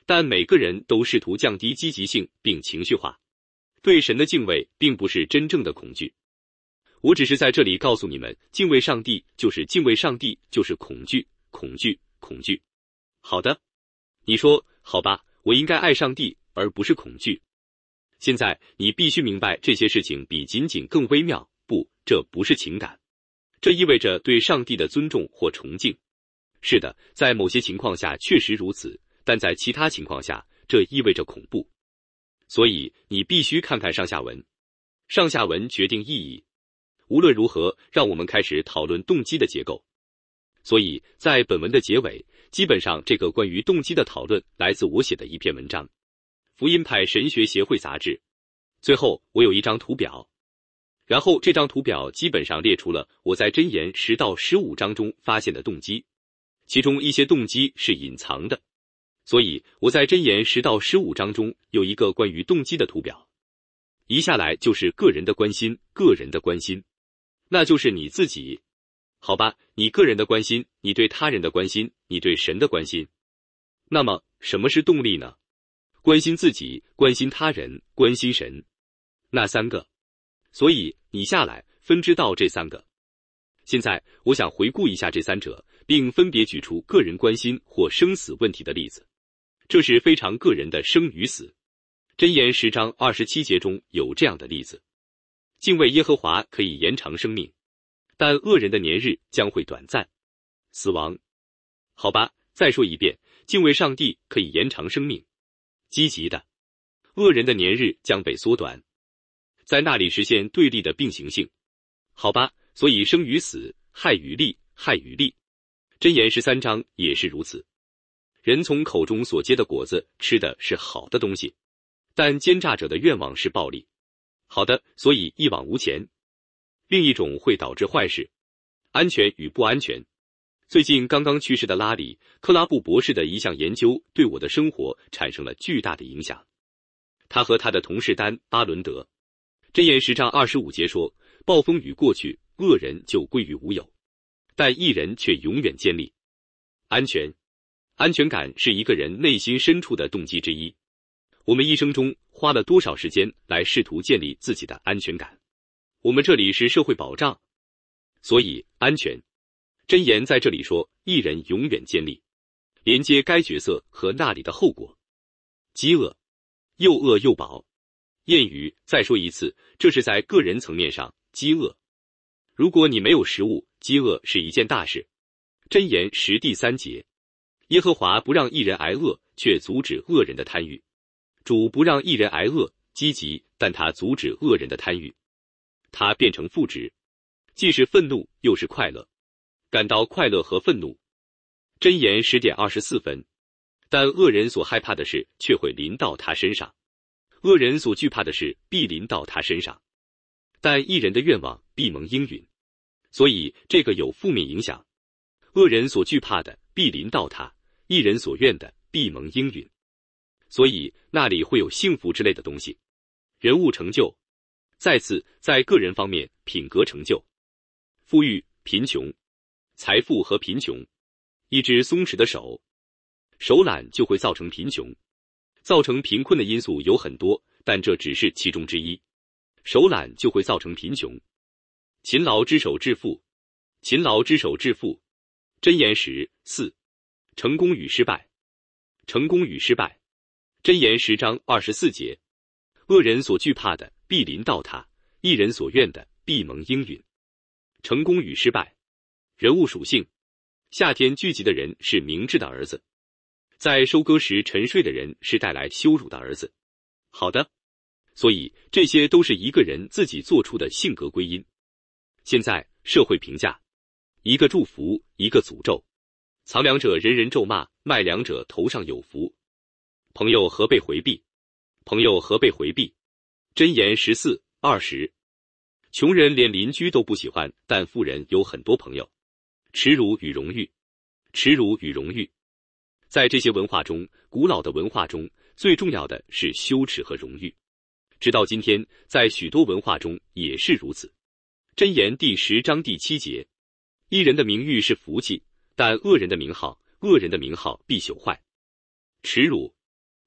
但每个人都试图降低积极性并情绪化。对神的敬畏并不是真正的恐惧。我只是在这里告诉你们，敬畏上帝就是敬畏上帝就是恐惧，恐惧，恐惧。好的，你说，好吧，我应该爱上帝，而不是恐惧。现在你必须明白，这些事情比仅仅更微妙，不，这不是情感，这意味着对上帝的尊重或崇敬。是的，在某些情况下确实如此，但在其他情况下，这意味着恐怖。所以你必须看看上下文，上下文决定意义。无论如何，让我们开始讨论动机的结构。所以在本文的结尾，基本上这个关于动机的讨论来自我写的一篇文章，福音派神学协会杂志。最后我有一张图表，然后这张图表基本上列出了我在箴言十到十五章中发现的动机，其中一些动机是隐藏的。所以我在箴言十到十五章中有一个关于动机的图表。一下来就是个人的关心，个人的关心，那就是你自己。好吧，你个人的关心，你对他人的关心，你对神的关心。那么什么是动力呢？关心自己，关心他人，关心神。那三个。所以你下来分支到这三个。现在我想回顾一下这三者，并分别举出个人关心或生死问题的例子。这是非常个人的生与死。箴言十章二十七节中有这样的例子：敬畏耶和华可以延长生命，但恶人的年日将会短暂，死亡。好吧，再说一遍，敬畏上帝可以延长生命，积极的，恶人的年日将被缩短，在那里实现对立的并行性。好吧，所以生与死，害与利，害与利。箴言十三章也是如此。人从口中所结的果子吃的是好的东西，但奸诈者的愿望是暴力。好的，所以一往无前。另一种会导致坏事，安全与不安全。最近刚刚去世的拉里·克拉布博士的一项研究对我的生活产生了巨大的影响。他和他的同事丹·巴伦德，箴言十章二十五节说，暴风雨过去，恶人就归于无有，但义人却永远坚立。安全，安全感是一个人内心深处的动机之一。我们一生中花了多少时间来试图建立自己的安全感？我们这里是社会保障，所以安全。箴言在这里说，义人永远坚立，连接该角色和那里的后果。饥饿，又饿又饱。谚语，再说一次，这是在个人层面上，饥饿。如果你没有食物，饥饿是一件大事。箴言十第三节，耶和华不让义人挨饿，却阻止恶人的贪欲。主不让义人挨饿，积极，但他阻止恶人的贪欲。他变成负值，既是愤怒又是快乐，感到快乐和愤怒。箴言十点二十四分，但恶人所害怕的事却会临到他身上，恶人所惧怕的事必临到他身上，但义人的愿望必蒙应允。所以这个有负面影响，恶人所惧怕的必临到他，义人所愿的必蒙应允。所以那里会有幸福之类的东西，人物成就。再次，在个人方面，品格成就，富裕、贫穷，财富和贫穷。一只松弛的手，手懒就会造成贫穷。造成贫困的因素有很多，但这只是其中之一。手懒就会造成贫穷。勤劳之手致富，勤劳之手致富。箴言十四，成功与失败，成功与失败。箴言十章二十四节，恶人所惧怕的必临到他，义人所愿的必蒙应允。成功与失败。人物属性，夏天聚集的人是明智的儿子，在收割时沉睡的人是带来羞辱的儿子。好的，所以这些都是一个人自己做出的性格归因。现在社会评价，一个祝福，一个诅咒。藏粮者人人咒骂，卖粮者头上有福。朋友何被回避？朋友何被回避？箴言十四二十。穷人连邻居都不喜欢，但富人有很多朋友。耻辱与荣誉，耻辱与荣誉。在这些文化中，古老的文化中，最重要的是羞耻和荣誉。直到今天，在许多文化中也是如此。箴言第十章第七节，义人的名誉是福气，但恶人的名号，恶人的名号必朽坏。耻辱，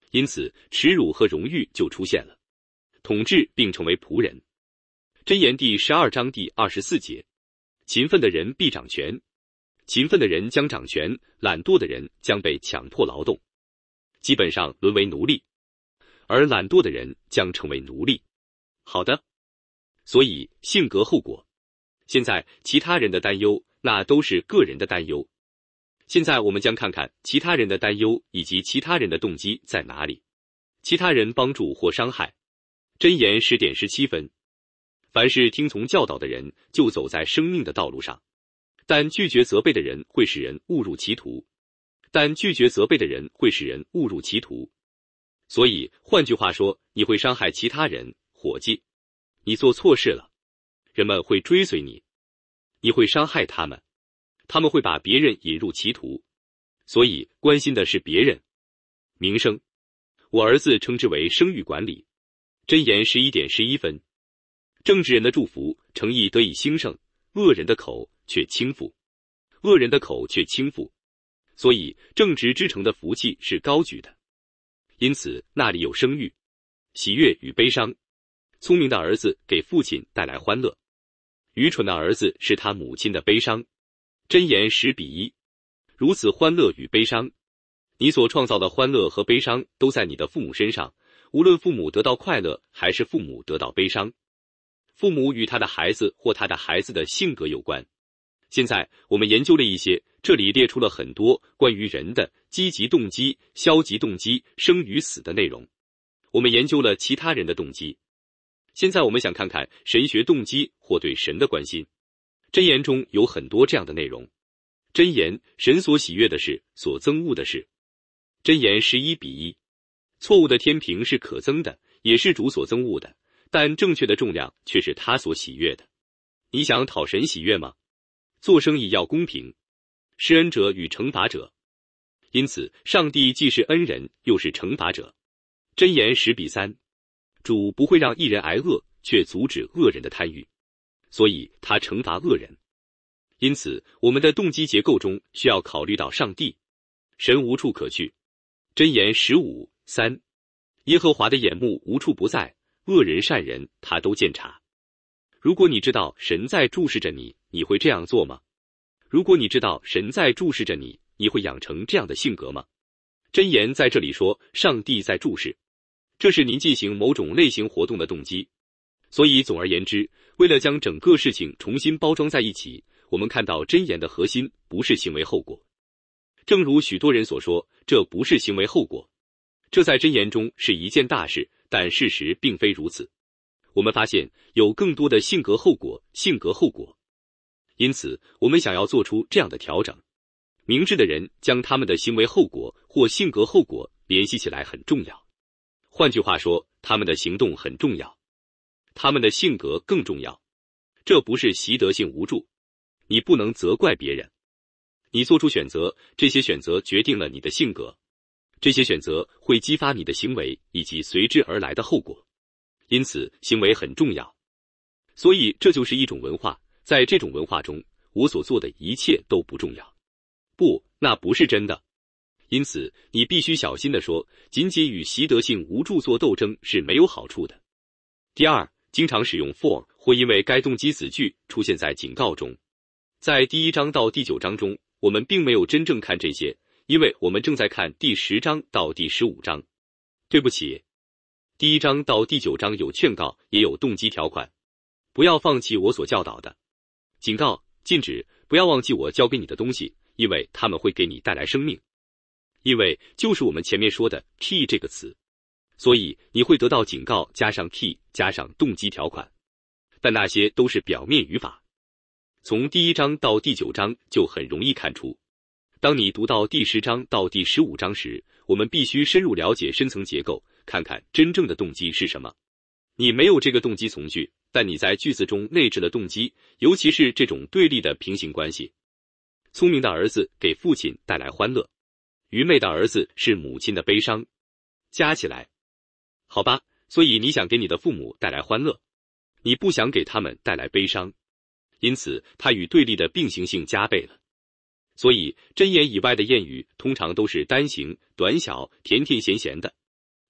因此耻辱和荣誉就出现了，统治并成为仆人。箴言第十二章第二十四节，勤奋的人必掌权，勤奋的人将掌权，懒惰的人将被强迫劳动，基本上沦为奴隶，而懒惰的人将成为奴隶。好的，所以性格后果。现在其他人的担忧，那都是个人的担忧。现在我们将看看其他人的担忧以及其他人的动机在哪里。其他人帮助或伤害。箴言十点十七分。凡是听从教导的人，就走在生命的道路上，但拒绝责备的人会使人误入歧途。但拒绝责备的人会使人误入歧途。所以换句话说，你会伤害其他人，伙计，你做错事了，人们会追随你，你会伤害他们，他们会把别人引入歧途，所以关心的是别人。名声，我儿子称之为声誉管理。箴言十一点十一分。正直人的祝福，诚意得以兴盛，恶人的口却倾覆，恶人的口却倾覆。所以正直之城的福气是高举的，因此那里有声誉、喜悦与悲伤。聪明的儿子给父亲带来欢乐，愚蠢的儿子是他母亲的悲伤。箴言十比一。如此欢乐与悲伤，你所创造的欢乐和悲伤都在你的父母身上，无论父母得到快乐还是父母得到悲伤。父母与他的孩子或他的孩子的性格有关。现在我们研究了一些，这里列出了很多关于人的积极动机、消极动机、生与死的内容。我们研究了其他人的动机。现在我们想看看神学动机或对神的关心。箴言中有很多这样的内容。箴言，神所喜悦的事，所憎恶的事。箴言十一比一。错误的天平是可憎的，也是主所憎恶的，但正确的重量却是他所喜悦的。你想讨神喜悦吗？做生意要公平，施恩者与惩罚者。因此上帝既是恩人又是惩罚者。箴言十比三。主不会让一人挨饿，却阻止恶人的贪欲，所以他惩罚恶人。因此我们的动机结构中需要考虑到上帝，神无处可去。箴言十五三。耶和华的眼目无处不在，恶人善人他都鉴察。如果你知道神在注视着你，你会这样做吗？如果你知道神在注视着你，你会养成这样的性格吗？箴言在这里说上帝在注视，这是您进行某种类型活动的动机。所以总而言之，为了将整个事情重新包装在一起，我们看到箴言的核心不是行为后果。正如许多人所说，这不是行为后果，这在箴言中是一件大事，但事实并非如此。我们发现有更多的性格后果，性格后果。因此我们想要做出这样的调整。明智的人将他们的行为后果或性格后果联系起来很重要。换句话说，他们的行动很重要，他们的性格更重要。这不是习得性无助，你不能责怪别人。你做出选择，这些选择决定了你的性格，这些选择会激发你的行为以及随之而来的后果。因此行为很重要。所以这就是一种文化，在这种文化中，我所做的一切都不重要。不，那不是真的。因此你必须小心地说，仅仅与习得性无助做斗争是没有好处的。第二，经常使用 for 或因为该动机子句出现在警告中。在第一章到第九章中，我们并没有真正看这些，因为我们正在看第十章到第十五章。对不起，第一章到第九章有劝告，也有动机条款。不要放弃我所教导的。警告，禁止，不要忘记我教给你的东西，因为他们会给你带来生命。因为就是我们前面说的 key 这个词，所以你会得到警告加上 key 加上动机条款，但那些都是表面语法。从第一章到第九章就很容易看出，当你读到第十章到第十五章时，我们必须深入了解深层结构，看看真正的动机是什么。你没有这个动机从句，但你在句子中内置了动机，尤其是这种对立的平行关系。聪明的儿子给父亲带来欢乐，愚昧的儿子是母亲的悲伤。加起来，好吧，所以你想给你的父母带来欢乐，你不想给他们带来悲伤，因此它与对立的并行性加倍了。所以箴言以外的谚语通常都是单行、短小、甜甜咸咸的，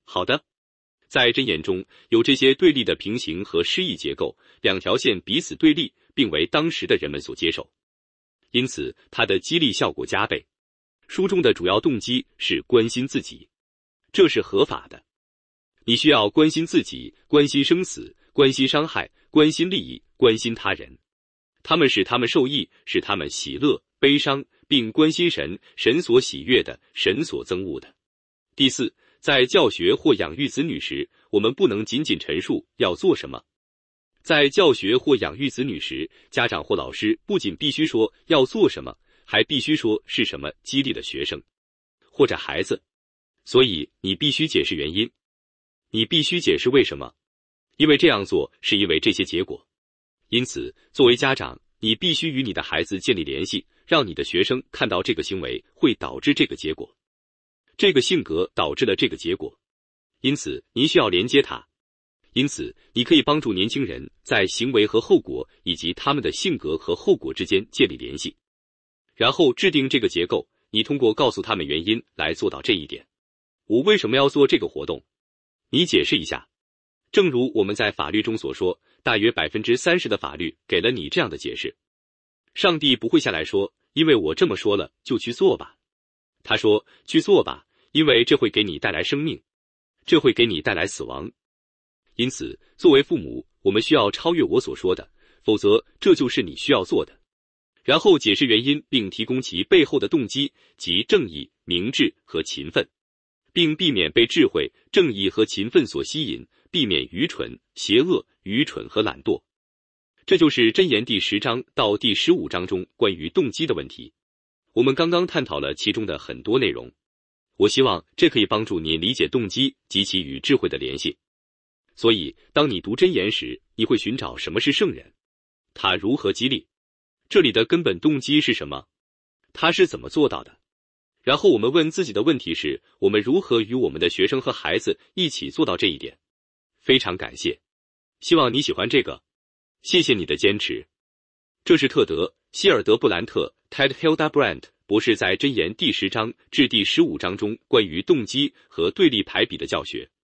好的，在箴言中有这些对立的平行和失意结构，两条线彼此对立，并为当时的人们所接受，因此它的激励效果加倍。书中的主要动机是关心自己，这是合法的。你需要关心自己，关心生死，关心伤害，关心利益，关心他人。他们使他们受益，使他们喜乐、悲伤，并关心神，神所喜悦的，神所憎恶的。第四，在教学或养育子女时，我们不能仅仅陈述要做什么。在教学或养育子女时，家长或老师不仅必须说要做什么，还必须说是什么激励了学生或者孩子。所以你必须解释原因，你必须解释为什么，因为这样做是因为这些结果。因此，作为家长，你必须与你的孩子建立联系，让你的学生看到这个行为会导致这个结果，这个性格导致了这个结果，因此您需要连接它。因此，你可以帮助年轻人在行为和后果以及他们的性格和后果之间建立联系，然后制定这个结构。你通过告诉他们原因来做到这一点。我为什么要做这个活动？你解释一下。正如我们在法律中所说，大约 百分之三十 的法律给了你这样的解释。上帝不会下来说，因为我这么说了，就去做吧。他说，去做吧，因为这会给你带来生命，这会给你带来死亡。因此，作为父母，我们需要超越我所说的，否则这就是你需要做的。然后解释原因，并提供其背后的动机，即正义、明智和勤奋，并避免被智慧、正义和勤奋所吸引，避免愚蠢、邪恶、愚蠢和懒惰。这就是箴言第十章到第十五章中关于动机的问题。我们刚刚探讨了其中的很多内容，我希望这可以帮助你理解动机及其与智慧的联系。所以，当你读箴言时，你会寻找什么是圣人，他如何激励，这里的根本动机是什么，他是怎么做到的。然后我们问自己的问题是，我们如何与我们的学生和孩子一起做到这一点。非常感谢，希望你喜欢这个，谢谢你的坚持。这是特德·希尔德布兰特 Ted Hildebrand 博士在箴言第十章至第十五章中关于动机和对立排比的教学。